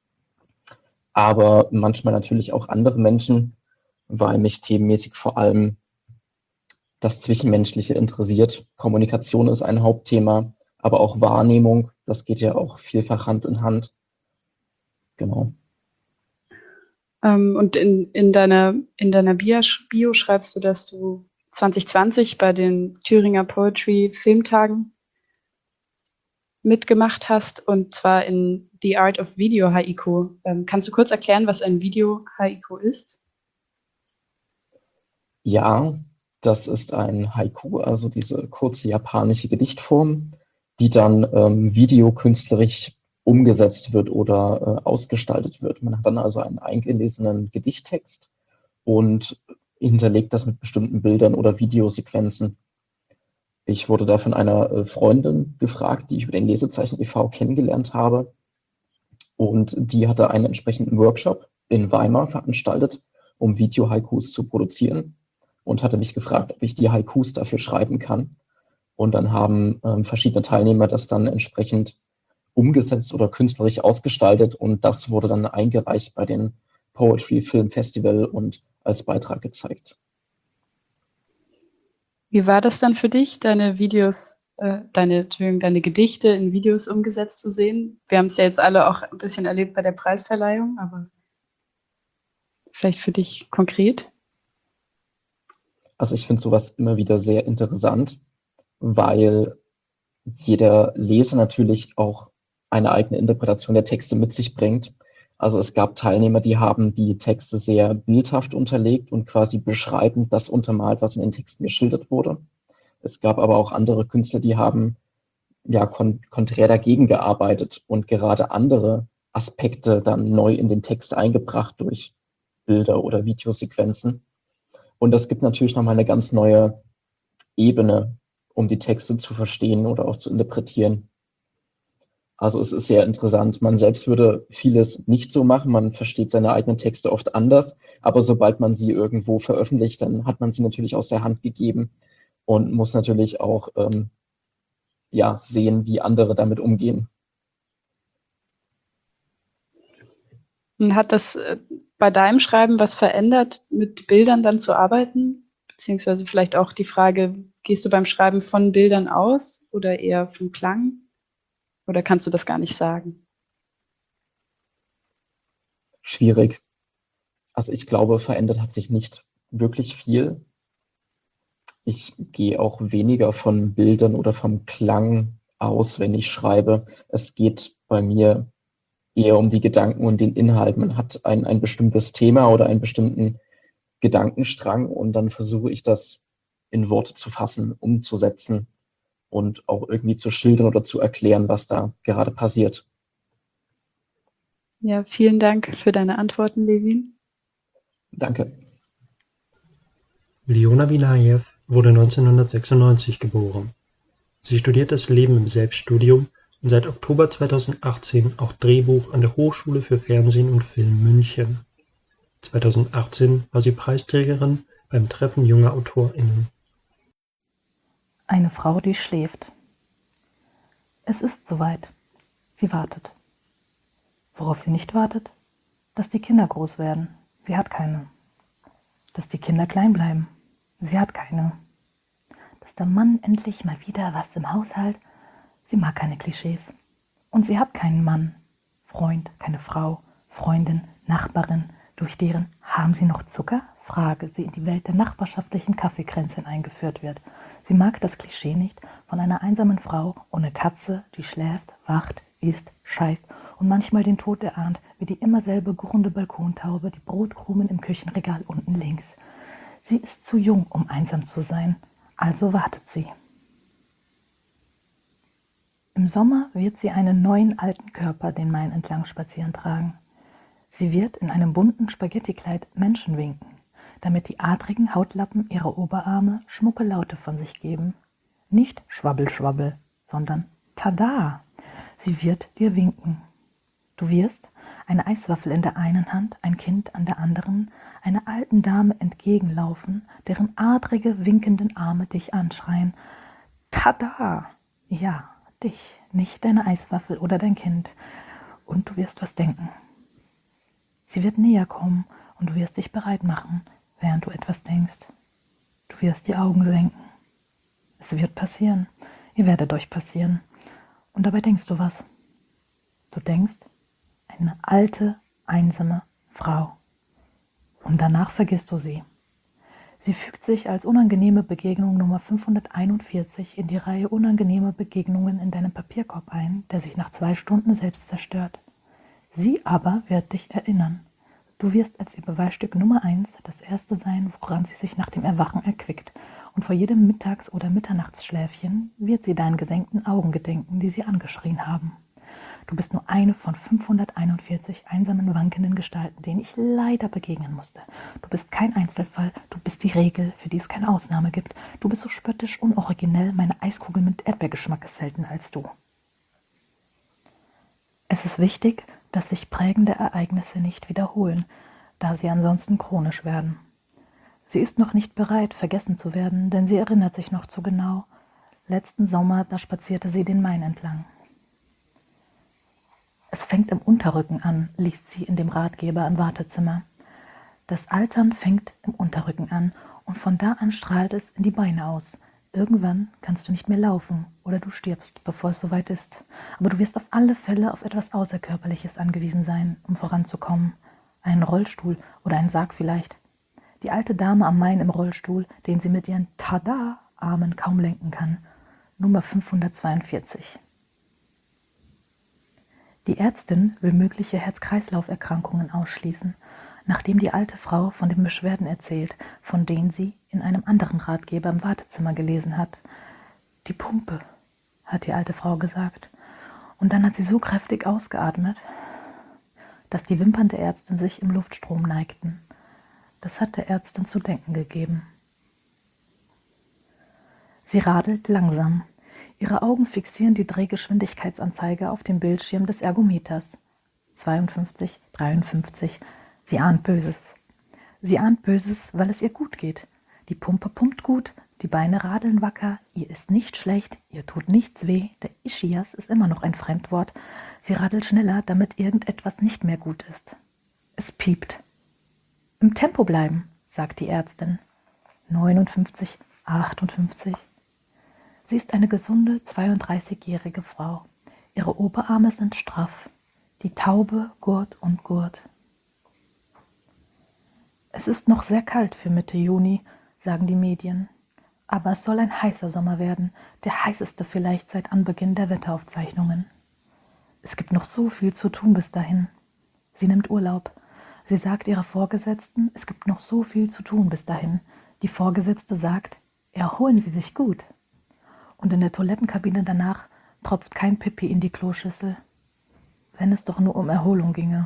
Aber manchmal natürlich auch andere Menschen, weil mich themenmäßig vor allem das Zwischenmenschliche interessiert. Kommunikation ist ein Hauptthema, aber auch Wahrnehmung, das geht ja auch vielfach Hand in Hand. Genau. Ähm, und in, in deiner, in deiner Bio, Bio schreibst du, dass du zwanzig zwanzig bei den Thüringer Poetry Filmtagen mitgemacht hast, und zwar in The Art of Video Haiku. Ähm, kannst du kurz erklären, was ein Video Haiku ist? Ja, das ist ein Haiku, also diese kurze japanische Gedichtform, die dann ähm, videokünstlerisch umgesetzt wird oder äh, ausgestaltet wird. Man hat dann also einen eingelesenen Gedichttext und hinterlegt das mit bestimmten Bildern oder Videosequenzen. Ich wurde da von einer äh, Freundin gefragt, die ich über den Lesezeichen e V kennengelernt habe. Und die hatte einen entsprechenden Workshop in Weimar veranstaltet, um Video-Haikus zu produzieren, und hatte mich gefragt, ob ich die Haikus dafür schreiben kann. Und dann haben ähm, verschiedene Teilnehmer das dann entsprechend umgesetzt oder künstlerisch ausgestaltet, und das wurde dann eingereicht bei den Poetry Film Festival und als Beitrag gezeigt. Wie war das dann für dich, deine Videos, äh, deine, Entschuldigung, deine Gedichte in Videos umgesetzt zu sehen? Wir haben es ja jetzt alle auch ein bisschen erlebt bei der Preisverleihung, aber vielleicht für dich konkret? Also ich finde sowas immer wieder sehr interessant, weil jeder Leser natürlich auch eine eigene Interpretation der Texte mit sich bringt. Also es gab Teilnehmer, die haben die Texte sehr bildhaft unterlegt und quasi beschreibend das untermalt, was in den Texten geschildert wurde. Es gab aber auch andere Künstler, die haben ja kon konträr dagegen gearbeitet und gerade andere Aspekte dann neu in den Text eingebracht durch Bilder oder Videosequenzen. Und das gibt natürlich nochmal eine ganz neue Ebene, um die Texte zu verstehen oder auch zu interpretieren. Also es ist sehr interessant. Man selbst würde vieles nicht so machen. Man versteht seine eigenen Texte oft anders. Aber sobald man sie irgendwo veröffentlicht, dann hat man sie natürlich aus der Hand gegeben und muss natürlich auch ähm, ja, sehen, wie andere damit umgehen. Und hat das äh, bei deinem Schreiben was verändert, mit Bildern dann zu arbeiten? Beziehungsweise vielleicht auch die Frage, gehst du beim Schreiben von Bildern aus oder eher vom Klang? Oder kannst du das gar nicht sagen? Schwierig. Also ich glaube, verändert hat sich nicht wirklich viel. Ich gehe auch weniger von Bildern oder vom Klang aus, wenn ich schreibe. Es geht bei mir eher um die Gedanken und den Inhalt. Man hat ein, ein bestimmtes Thema oder einen bestimmten Gedankenstrang, und dann versuche ich das in Worte zu fassen, umzusetzen und auch irgendwie zu schildern oder zu erklären, was da gerade passiert. Ja, vielen Dank für deine Antworten, Levin. Danke. Liona Vilajew wurde neunzehnhundertsechsundneunzig geboren. Sie studiert das Leben im Selbststudium und seit Oktober zweitausendachtzehn auch Drehbuch an der Hochschule für Fernsehen und Film München. zweitausendachtzehn war sie Preisträgerin beim Treffen junger AutorInnen. Eine Frau, die schläft. Es ist soweit. Sie wartet. Worauf sie nicht wartet? Dass die Kinder groß werden. Sie hat keine. Dass die Kinder klein bleiben. Sie hat keine. Dass der Mann endlich mal wieder was im Haushalt. Sie mag keine Klischees. Und sie hat keinen Mann, Freund, keine Frau, Freundin, Nachbarin, durch deren "Haben Sie noch Zucker?" Frage sie in die Welt der nachbarschaftlichen Kaffeekränzchen eingeführt wird. Sie mag das Klischee nicht von einer einsamen Frau ohne Katze, die schläft, wacht, isst, scheißt und manchmal den Tod erahnt, wie die immer selbe gurrende Balkontaube die Brotkrumen im Küchenregal unten links. Sie ist zu jung, um einsam zu sein, also wartet sie. Im Sommer wird sie einen neuen alten Körper den Main entlang spazieren tragen. Sie wird in einem bunten Spaghettikleid Menschen winken, damit die adrigen Hautlappen ihrer Oberarme schmucke Laute von sich geben. Nicht Schwabbel, Schwabbel, sondern Tada! Sie wird dir winken. Du wirst, eine Eiswaffel in der einen Hand, ein Kind an der anderen, einer alten Dame entgegenlaufen, deren adrige, winkenden Arme dich anschreien. Tada! Ja, dich, nicht deine Eiswaffel oder dein Kind. Und du wirst was denken. Sie wird näher kommen und du wirst dich bereit machen, während du etwas denkst. Du wirst die Augen senken. Es wird passieren. Ihr werdet euch passieren. Und dabei denkst du was. Du denkst, eine alte, einsame Frau. Und danach vergisst du sie. Sie fügt sich als unangenehme Begegnung Nummer fünfhunderteinundvierzig in die Reihe unangenehmer Begegnungen in deinem Papierkorb ein, der sich nach zwei Stunden selbst zerstört. Sie aber wird dich erinnern. Du wirst als ihr Beweisstück Nummer eins das erste sein, woran sie sich nach dem Erwachen erquickt. Und vor jedem Mittags- oder Mitternachtsschläfchen wird sie deinen gesenkten Augen gedenken, die sie angeschrien haben. Du bist nur eine von fünfhunderteinundvierzig einsamen, wankenden Gestalten, denen ich leider begegnen musste. Du bist kein Einzelfall, du bist die Regel, für die es keine Ausnahme gibt. Du bist so spöttisch, unoriginell, meine Eiskugel mit Erdbeergeschmack ist seltener als du. Es ist wichtig, dass sich prägende Ereignisse nicht wiederholen, da sie ansonsten chronisch werden. Sie ist noch nicht bereit, vergessen zu werden, denn sie erinnert sich noch zu genau. Letzten Sommer, da spazierte sie den Main entlang. Es fängt im Unterrücken an, liest sie in dem Ratgeber im Wartezimmer. Das Altern fängt im Unterrücken an und von da an strahlt es in die Beine aus. Irgendwann kannst du nicht mehr laufen oder du stirbst, bevor es soweit ist. Aber du wirst auf alle Fälle auf etwas Außerkörperliches angewiesen sein, um voranzukommen. Einen Rollstuhl oder einen Sarg vielleicht. Die alte Dame am Main im Rollstuhl, den sie mit ihren Tada-Armen kaum lenken kann. Nummer fünfhundertzweiundvierzig. Die Ärztin will mögliche Herz-Kreislauf-Erkrankungen ausschließen, nachdem die alte Frau von den Beschwerden erzählt, von denen sie in einem anderen Ratgeber im Wartezimmer gelesen hat. Die Pumpe, hat die alte Frau gesagt. Und dann hat sie so kräftig ausgeatmet, dass die Wimpern der Ärztin sich im Luftstrom neigten. Das hat der Ärztin zu denken gegeben. Sie radelt langsam. Ihre Augen fixieren die Drehgeschwindigkeitsanzeige auf dem Bildschirm des Ergometers. zweiundfünfzig, dreiundfünfzig. Sie ahnt Böses. Sie ahnt Böses, weil es ihr gut geht. Die Pumpe pumpt gut, die Beine radeln wacker, ihr ist nicht schlecht, ihr tut nichts weh, der Ischias ist immer noch ein Fremdwort. Sie radelt schneller, damit irgendetwas nicht mehr gut ist. Es piept. Im Tempo bleiben, sagt die Ärztin. neunundfünfzig, achtundfünfzig. Sie ist eine gesunde, zweiunddreißigjährige Frau. Ihre Oberarme sind straff. Die Taube gurt und gurt. Es ist noch sehr kalt für Mitte Juni, sagen die Medien. Aber es soll ein heißer Sommer werden, der heißeste vielleicht seit Anbeginn der Wetteraufzeichnungen. Es gibt noch so viel zu tun bis dahin. Sie nimmt Urlaub. Sie sagt ihrer Vorgesetzten, es gibt noch so viel zu tun bis dahin. Die Vorgesetzte sagt, erholen Sie sich gut. Und in der Toilettenkabine danach tropft kein Pipi in die Kloschüssel. Wenn es doch nur um Erholung ginge.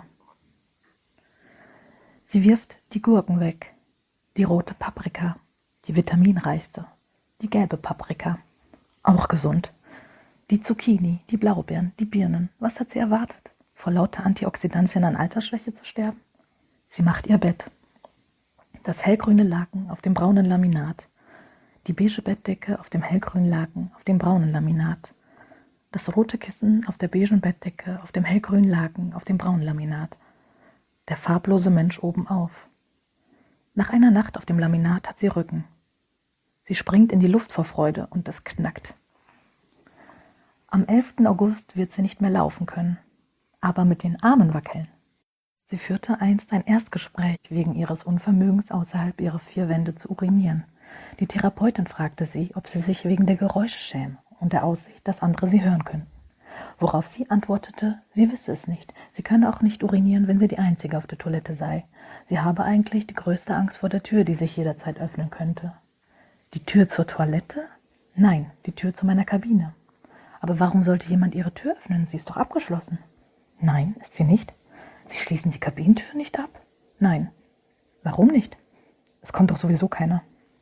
Sie wirft die Gurken weg, die rote Paprika, die vitaminreichste, die gelbe Paprika, auch gesund, die Zucchini, die Blaubeeren, die Birnen. Was hat sie erwartet? Vor lauter Antioxidantien an Altersschwäche zu sterben? Sie macht ihr Bett. Das hellgrüne Laken auf dem braunen Laminat, die beige Bettdecke auf dem hellgrünen Laken auf dem braunen Laminat, das rote Kissen auf der beigen Bettdecke auf dem hellgrünen Laken auf dem braunen Laminat, der farblose Mensch oben auf. Nach einer Nacht auf dem Laminat hat sie Rücken. Sie springt in die Luft vor Freude und es knackt. Am elften August wird sie nicht mehr laufen können, aber mit den Armen wackeln. Sie führte einst ein Erstgespräch wegen ihres Unvermögens außerhalb ihrer vier Wände zu urinieren. Die Therapeutin fragte sie, ob sie sich wegen der Geräusche schäme und der Aussicht, dass andere sie hören könnten. worauf sie antwortete, sie wisse es nicht. Sie könne auch nicht urinieren, wenn sie die Einzige auf der Toilette sei. Sie habe eigentlich die größte Angst vor der Tür, die sich jederzeit öffnen könnte. Die Tür zur Toilette? Nein, die Tür zu meiner Kabine. Aber warum sollte jemand ihre Tür öffnen? Sie ist doch abgeschlossen. Nein, ist sie nicht. Sie schließen die Kabinentür nicht ab? Nein. Warum nicht? Es kommt doch sowieso keiner.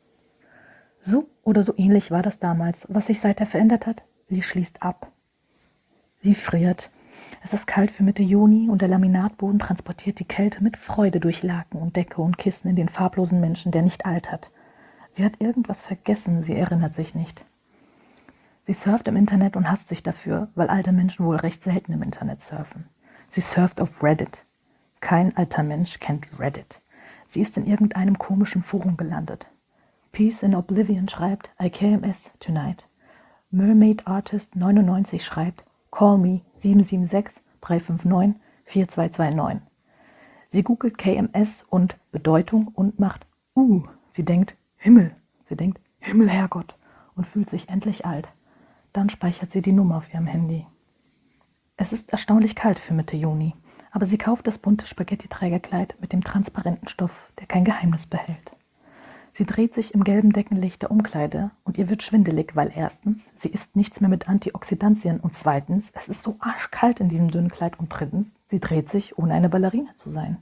So oder so ähnlich war das damals. Was sich seither verändert hat, sie schließt ab. Sie friert. Es ist kalt für Mitte Juni und der Laminatboden transportiert die Kälte mit Freude durch Laken und Decke und Kissen in den farblosen Menschen, der nicht altert. Sie hat irgendwas vergessen, sie erinnert sich nicht. Sie surft im Internet und hasst sich dafür, weil alte Menschen wohl recht selten im Internet surfen. Sie surft auf Reddit. Kein alter Mensch kennt Reddit. Sie ist in irgendeinem komischen Forum gelandet. Peace in Oblivion schreibt I K M S tonight. Mermaid Artist neunundneunzig schreibt Call me sieben sieben sechs drei fünf neun vier zwei zwei neun. Sie googelt K M S und Bedeutung und macht Uh. Sie denkt Himmel. Sie denkt Himmel, Herrgott und fühlt sich endlich alt. Dann speichert sie die Nummer auf ihrem Handy. Es ist erstaunlich kalt für Mitte Juni, aber sie kauft das bunte Spaghetti-Trägerkleid mit dem transparenten Stoff, der kein Geheimnis behält. Sie dreht sich im gelben Deckenlicht der Umkleide und ihr wird schwindelig, weil erstens, sie isst nichts mehr mit Antioxidantien und zweitens, es ist so arschkalt in diesem dünnen Kleid und drittens, sie dreht sich, ohne eine Ballerina zu sein.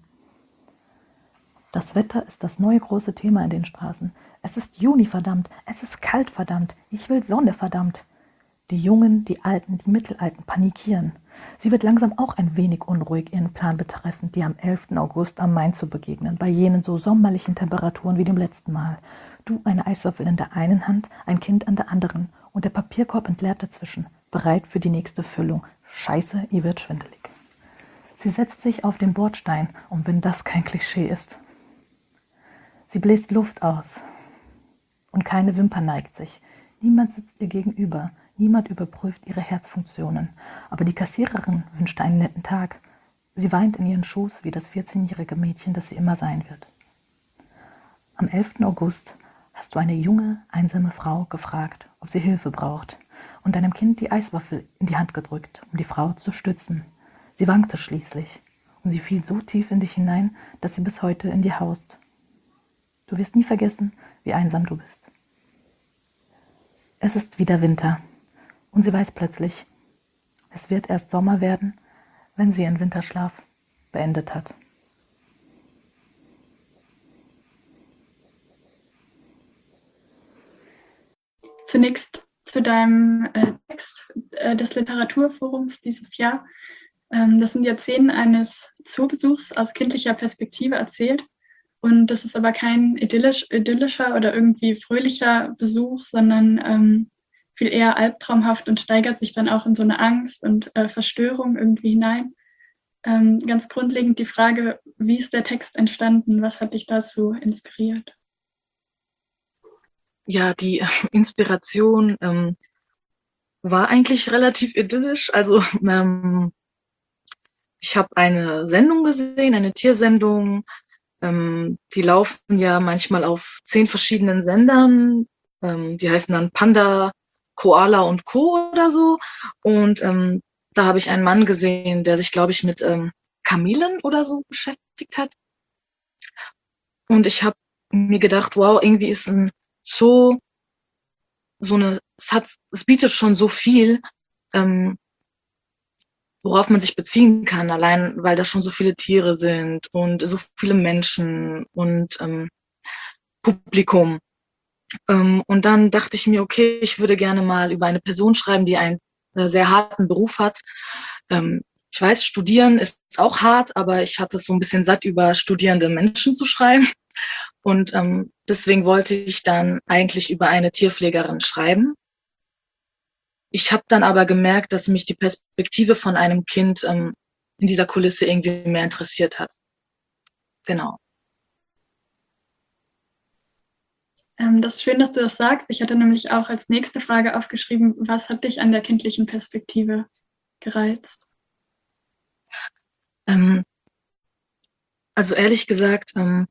Das Wetter ist das neue große Thema in den Straßen. Es ist Juni, verdammt, es ist kalt, verdammt, ich will Sonne, verdammt. Die Jungen, die Alten, die Mittelalten panikieren. Sie wird langsam auch ein wenig unruhig, ihren Plan betreffend, die am elften August am Main zu begegnen, bei jenen so sommerlichen Temperaturen wie dem letzten Mal. Du eine Eiswürfel in der einen Hand, ein Kind an der anderen und der Papierkorb entleert dazwischen, bereit für die nächste Füllung. Scheiße, ihr wird schwindelig. Sie setzt sich auf den Bordstein, und wenn das kein Klischee ist. Sie bläst Luft aus und keine Wimper neigt sich. Niemand sitzt ihr gegenüber. Niemand überprüft ihre Herzfunktionen, aber die Kassiererin wünschte einen netten Tag. Sie weint in ihren Schoß wie das vierzehnjährige Mädchen, das sie immer sein wird. Am elften August hast du eine junge, einsame Frau gefragt, ob sie Hilfe braucht und deinem Kind die Eiswaffe in die Hand gedrückt, um die Frau zu stützen. Sie wankte schließlich und sie fiel so tief in dich hinein, dass sie bis heute in dir haust. Du wirst nie vergessen, wie einsam du bist. Es ist wieder Winter. Und sie weiß plötzlich, es wird erst Sommer werden, wenn sie ihren Winterschlaf beendet hat. Zunächst zu deinem äh, Text äh, des Literaturforums dieses Jahr. Ähm, das sind ja Szenen eines Zoobesuchs aus kindlicher Perspektive erzählt. Und das ist aber kein idyllisch, idyllischer oder irgendwie fröhlicher Besuch, sondern ähm, viel eher albtraumhaft und steigert sich dann auch in so eine Angst und äh, Verstörung irgendwie hinein. Ähm, ganz grundlegend die Frage, wie ist der Text entstanden? Was hat dich dazu inspiriert? Ja, die Inspiration ähm, war eigentlich relativ idyllisch. Also ähm, ich habe eine Sendung gesehen, eine Tiersendung. Ähm, die laufen ja manchmal auf zehn verschiedenen Sendern. Ähm, die heißen dann Panda, Koala und Co. oder so. Und ähm, da habe ich einen Mann gesehen, der sich, glaube ich, mit ähm, Kamelen oder so beschäftigt hat. Und ich habe mir gedacht, wow, irgendwie ist ein Zoo so eine, es hat, es bietet schon so viel, ähm, worauf man sich beziehen kann, allein weil da schon so viele Tiere sind und so viele Menschen und ähm, Publikum. Ähm, und dann dachte ich mir, okay, ich würde gerne mal über eine Person schreiben, die einen äh, sehr harten Beruf hat. Ähm, ich weiß, studieren ist auch hart, aber ich hatte es so ein bisschen satt, über studierende Menschen zu schreiben. Und ähm, deswegen wollte ich dann eigentlich über eine Tierpflegerin schreiben. Ich habe dann aber gemerkt, dass mich die Perspektive von einem Kind ähm, in dieser Kulisse irgendwie mehr interessiert hat. Genau. Ähm, das ist schön, dass du das sagst. Ich hatte nämlich auch als nächste Frage aufgeschrieben, was hat dich an der kindlichen Perspektive gereizt? Ähm, also ehrlich gesagt, ähm,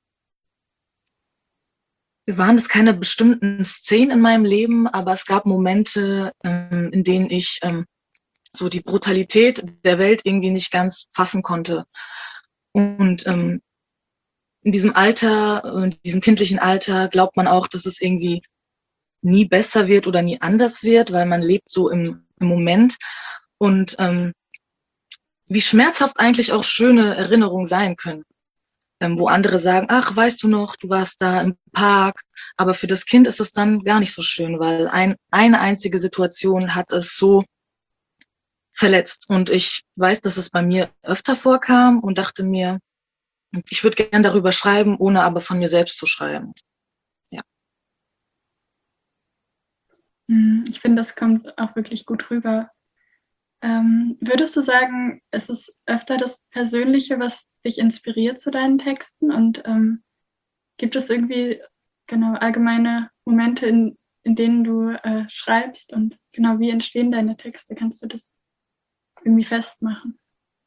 waren es keine bestimmten Szenen in meinem Leben, aber es gab Momente, ähm, in denen ich ähm, so die Brutalität der Welt irgendwie nicht ganz fassen konnte. Und ähm, in diesem Alter, in diesem kindlichen Alter, glaubt man auch, dass es irgendwie nie besser wird oder nie anders wird, weil man lebt so im, im Moment. Und ähm, wie schmerzhaft eigentlich auch schöne Erinnerungen sein können. Ähm, wo andere sagen, ach, weißt du noch, du warst da im Park. Aber für das Kind ist es dann gar nicht so schön, weil ein, eine einzige Situation hat es so verletzt. Und ich weiß, dass es bei mir öfter vorkam und dachte mir, ich würde gern darüber schreiben, ohne aber von mir selbst zu schreiben. Ja. Ich finde, das kommt auch wirklich gut rüber. Ähm, würdest du sagen, es ist öfter das Persönliche, was dich inspiriert zu deinen Texten? Und ähm, gibt es irgendwie genau allgemeine Momente, in, in denen du äh, schreibst? Und genau, wie entstehen deine Texte? Kannst du das irgendwie festmachen?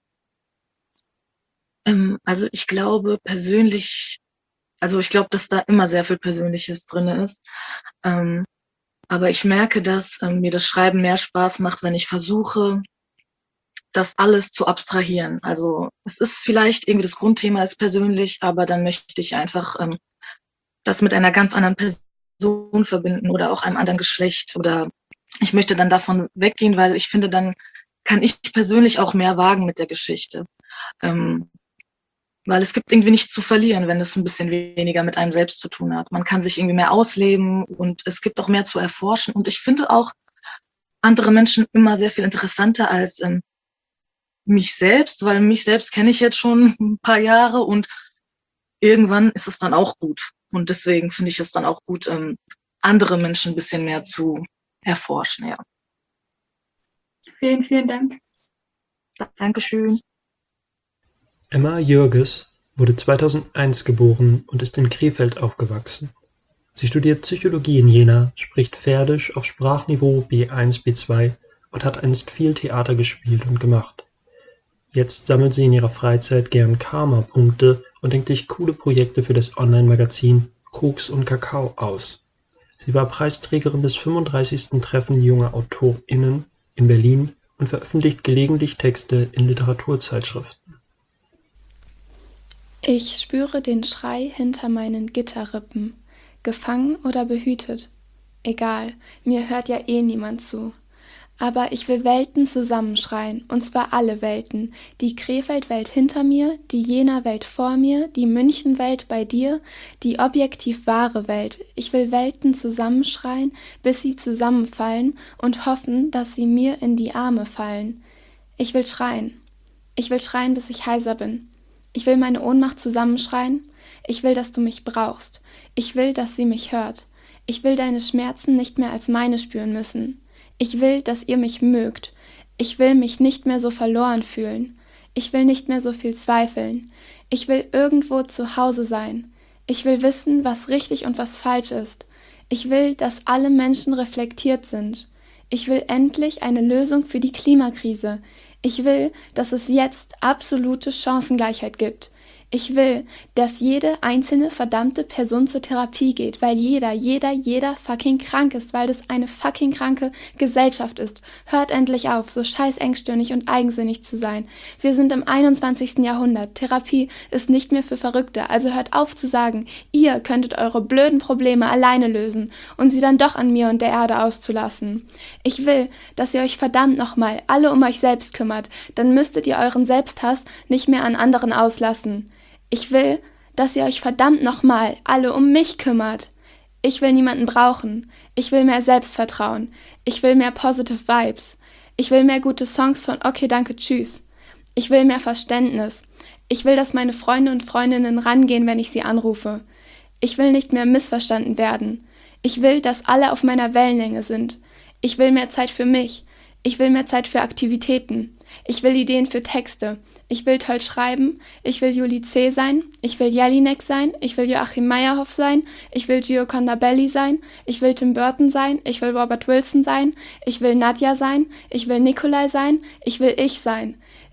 Ähm, also ich glaube persönlich, also ich glaube, dass da immer sehr viel Persönliches drin ist. Ähm, aber ich merke, dass ähm, mir das Schreiben mehr Spaß macht, wenn ich versuche, das alles zu abstrahieren. Also es ist vielleicht irgendwie das Grundthema ist persönlich, aber dann möchte ich einfach ähm, das mit einer ganz anderen Person verbinden oder auch einem anderen Geschlecht. Oder ich möchte dann davon weggehen, weil ich finde, dann kann ich persönlich auch mehr wagen mit der Geschichte. Ähm, weil es gibt irgendwie nichts zu verlieren, wenn es ein bisschen weniger mit einem selbst zu tun hat. Man kann sich irgendwie mehr ausleben und es gibt auch mehr zu erforschen. Und ich finde auch andere Menschen immer sehr viel interessanter als ähm, mich selbst, weil mich selbst kenne ich jetzt schon ein paar Jahre und irgendwann ist es dann auch gut. Und deswegen finde ich es dann auch gut, ähm, andere Menschen ein bisschen mehr zu erforschen, ja. Vielen, vielen Dank. Dankeschön. Emma Jürges wurde zweitausendeins geboren und ist in Krefeld aufgewachsen. Sie studiert Psychologie in Jena, spricht Pfärdisch auf Sprachniveau B eins, B zwei und hat einst viel Theater gespielt und gemacht. Jetzt sammelt sie in ihrer Freizeit gern Karma-Punkte und denkt sich coole Projekte für das Online-Magazin Koks und Kakao aus. Sie war Preisträgerin des fünfunddreißigsten Treffen junger AutorInnen in Berlin und veröffentlicht gelegentlich Texte in Literaturzeitschriften. Ich spüre den Schrei hinter meinen Gitterrippen, gefangen oder behütet. Egal, mir hört ja eh niemand zu. Aber ich will Welten zusammenschreien, und zwar alle Welten. Die Krefeld-Welt hinter mir, die Jena-Welt vor mir, die München-Welt bei dir, die objektiv wahre Welt. Ich will Welten zusammenschreien, bis sie zusammenfallen und hoffen, dass sie mir in die Arme fallen. Ich will schreien. Ich will schreien, bis ich heiser bin. Ich will meine Ohnmacht zusammenschreien. Ich will, dass du mich brauchst. Ich will, dass sie mich hört. Ich will deine Schmerzen nicht mehr als meine spüren müssen. Ich will, dass ihr mich mögt. Ich will mich nicht mehr so verloren fühlen. Ich will nicht mehr so viel zweifeln. Ich will irgendwo zu Hause sein. Ich will wissen, was richtig und was falsch ist. Ich will, dass alle Menschen reflektiert sind. Ich will endlich eine Lösung für die Klimakrise. Ich will, dass es jetzt absolute Chancengleichheit gibt. Ich will, dass jede einzelne verdammte Person zur Therapie geht, weil jeder, jeder, jeder fucking krank ist, weil das eine fucking kranke Gesellschaft ist. Hört endlich auf, so scheiß engstirnig und eigensinnig zu sein. Wir sind im einundzwanzigsten Jahrhundert. Therapie ist nicht mehr für Verrückte, also hört auf zu sagen, ihr könntet eure blöden Probleme alleine lösen und sie dann doch an mir und der Erde auszulassen. Ich will, dass ihr euch verdammt nochmal alle um euch selbst kümmert, dann müsstet ihr euren Selbsthass nicht mehr an anderen auslassen. Ich will, dass ihr euch verdammt nochmal alle um mich kümmert. Ich will niemanden brauchen. Ich will mehr Selbstvertrauen. Ich will mehr positive Vibes. Ich will mehr gute Songs von Okay, danke, tschüss. Ich will mehr Verständnis. Ich will, dass meine Freunde und Freundinnen rangehen, wenn ich sie anrufe. Ich will nicht mehr missverstanden werden. Ich will, dass alle auf meiner Wellenlänge sind. Ich will mehr Zeit für mich. Ich will mehr Zeit für Aktivitäten. Ich will Ideen für Texte. Ich will toll schreiben. Ich will Julie C. sein. Ich will Jelinek sein. Ich will Joachim Meyerhoff sein. Ich will Gioconda Belli sein. Ich will Tim Burton sein. Ich will Robert Wilson sein. Ich will Nadja sein. Ich will Nikolai sein. Ich will ich sein.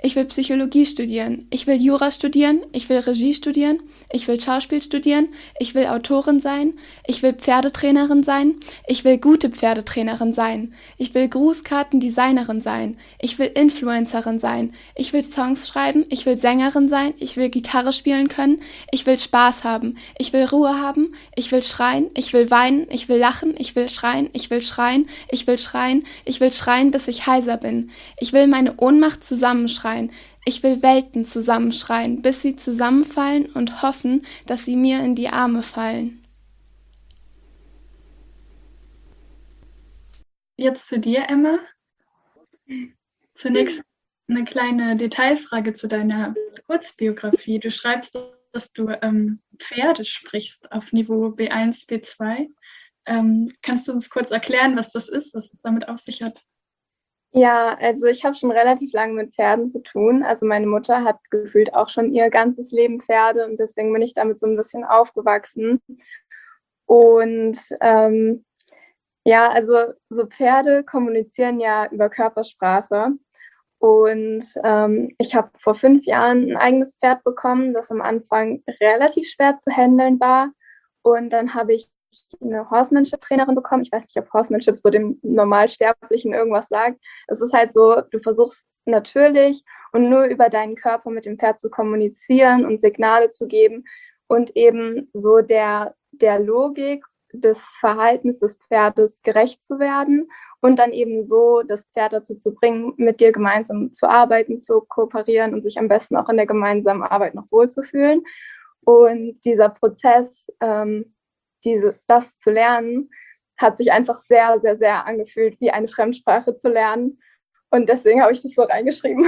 Ich will Psychologie studieren. Ich will Jura studieren. Ich will Regie studieren. Ich will Schauspiel studieren. Ich will Autorin sein. Ich will Pferdetrainerin sein. Ich will gute Pferdetrainerin sein. Ich will Grußkartendesignerin sein. Ich will Influencerin sein. Ich will Songs schreiben. Ich will Sängerin sein. Ich will Gitarre spielen können. Ich will Spaß haben. Ich will Ruhe haben. Ich will schreien. Ich will weinen. Ich will lachen. Ich will schreien. Ich will schreien. Ich will schreien. Ich will schreien, bis ich heiser bin. Ich will meine Ohnmacht zusammenschreien. Ich will Welten zusammenschreien, bis sie zusammenfallen und hoffen, dass sie mir in die Arme fallen. Jetzt zu dir, Emma. Zunächst eine kleine Detailfrage zu deiner Kurzbiografie. Du schreibst, dass du ähm, Pferde sprichst auf Niveau B eins, B zwei. Ähm, kannst du uns kurz erklären, was das ist, was es damit auf sich hat? Ja, also ich habe schon relativ lange mit Pferden zu tun. Also meine Mutter hat gefühlt auch schon ihr ganzes Leben Pferde und deswegen bin ich damit so ein bisschen aufgewachsen. Und ähm, ja, also so Pferde kommunizieren ja über Körpersprache. Und ähm, ich habe vor fünf Jahren ein eigenes Pferd bekommen, das am Anfang relativ schwer zu handeln war. Und dann habe ich eine Horsemanship-Trainerin bekommen. Ich weiß nicht, ob Horsemanship so dem Normalsterblichen irgendwas sagt. Es ist halt so, du versuchst natürlich und nur über deinen Körper mit dem Pferd zu kommunizieren und Signale zu geben und eben so der, der Logik des Verhaltens des Pferdes gerecht zu werden und dann eben so das Pferd dazu zu bringen, mit dir gemeinsam zu arbeiten, zu kooperieren und sich am besten auch in der gemeinsamen Arbeit noch wohlzufühlen. Und dieser Prozess, ähm, Diese, das zu lernen, hat sich einfach sehr, sehr, sehr angefühlt, wie eine Fremdsprache zu lernen. Und deswegen habe ich das so reingeschrieben.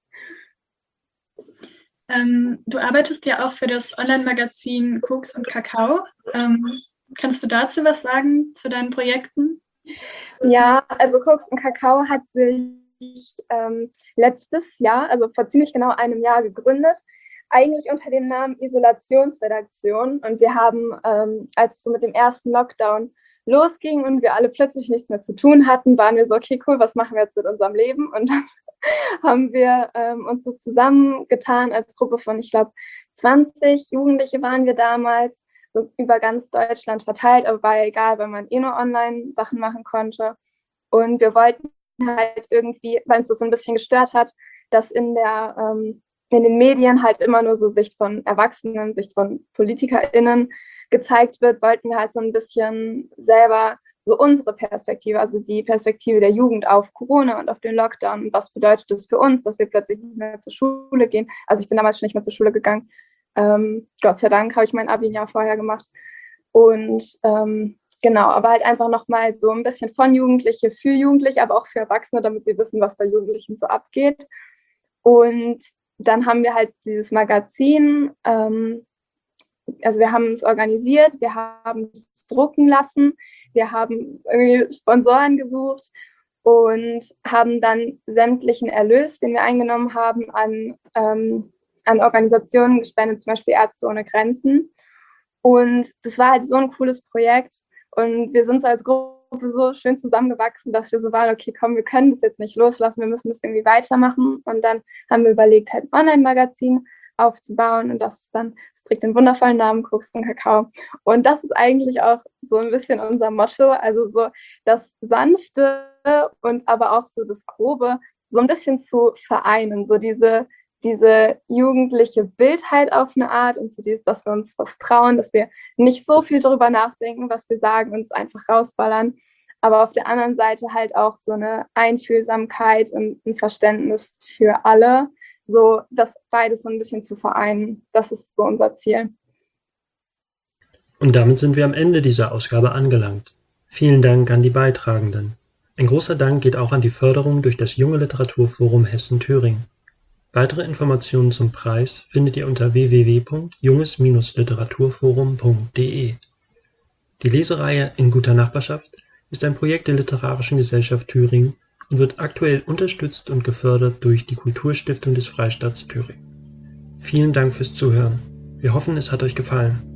Ähm, du arbeitest ja auch für das Online-Magazin Koks und Kakao. Ähm, kannst du dazu was sagen, zu deinen Projekten? Ja, also Koks und Kakao hat sich ähm, letztes Jahr, also vor ziemlich genau einem Jahr gegründet, eigentlich unter dem Namen Isolationsredaktion. Und wir haben, ähm, als es so mit dem ersten Lockdown losging und wir alle plötzlich nichts mehr zu tun hatten, waren wir so, okay, cool, was machen wir jetzt mit unserem Leben? Und dann haben wir ähm, uns so zusammengetan als Gruppe von, ich glaube, zwanzig Jugendliche waren wir damals, so über ganz Deutschland verteilt, aber war ja egal, weil man eh nur online Sachen machen konnte. Und wir wollten halt irgendwie, weil uns das so ein bisschen gestört hat, dass in der ähm, in den Medien halt immer nur so Sicht von Erwachsenen, Sicht von PolitikerInnen gezeigt wird, wollten wir halt so ein bisschen selber so unsere Perspektive, also die Perspektive der Jugend auf Corona und auf den Lockdown. Und was bedeutet das für uns, dass wir plötzlich nicht mehr zur Schule gehen? Also ich bin damals schon nicht mehr zur Schule gegangen. Ähm, Gott sei Dank habe ich mein Abi ein Jahr vorher gemacht. Und ähm, genau, aber halt einfach nochmal so ein bisschen von Jugendliche für Jugendliche, aber auch für Erwachsene, damit sie wissen, was bei Jugendlichen so abgeht. Und dann haben wir halt dieses Magazin, ähm, also wir haben es organisiert, wir haben es drucken lassen, wir haben irgendwie Sponsoren gesucht und haben dann sämtlichen Erlös, den wir eingenommen haben, an, ähm, an Organisationen gespendet, zum Beispiel Ärzte ohne Grenzen. Und das war halt so ein cooles Projekt und wir sind so als Gruppe so schön zusammengewachsen, dass wir so waren, okay, komm, wir können das jetzt nicht loslassen, wir müssen das irgendwie weitermachen. Und dann haben wir überlegt, halt ein Online-Magazin aufzubauen und das ist dann, es trägt den wundervollen Namen Koks und Kakao. Und das ist eigentlich auch so ein bisschen unser Motto, also so das Sanfte und aber auch so das Grobe so ein bisschen zu vereinen, so diese diese jugendliche Wildheit auf eine Art und so dieses, dass wir uns was trauen, dass wir nicht so viel darüber nachdenken, was wir sagen und es einfach rausballern, aber auf der anderen Seite halt auch so eine Einfühlsamkeit und ein Verständnis für alle, so das beides so ein bisschen zu vereinen. Das ist so unser Ziel. Und damit sind wir am Ende dieser Ausgabe angelangt. Vielen Dank an die Beitragenden. Ein großer Dank geht auch an die Förderung durch das Junge Literaturforum Hessen-Thüringen. Weitere Informationen zum Preis findet ihr unter w w w punkt junges literaturforum punkt d e. Die Lesereihe In guter Nachbarschaft ist ein Projekt der Literarischen Gesellschaft Thüringen und wird aktuell unterstützt und gefördert durch die Kulturstiftung des Freistaats Thüringen. Vielen Dank fürs Zuhören. Wir hoffen, es hat euch gefallen.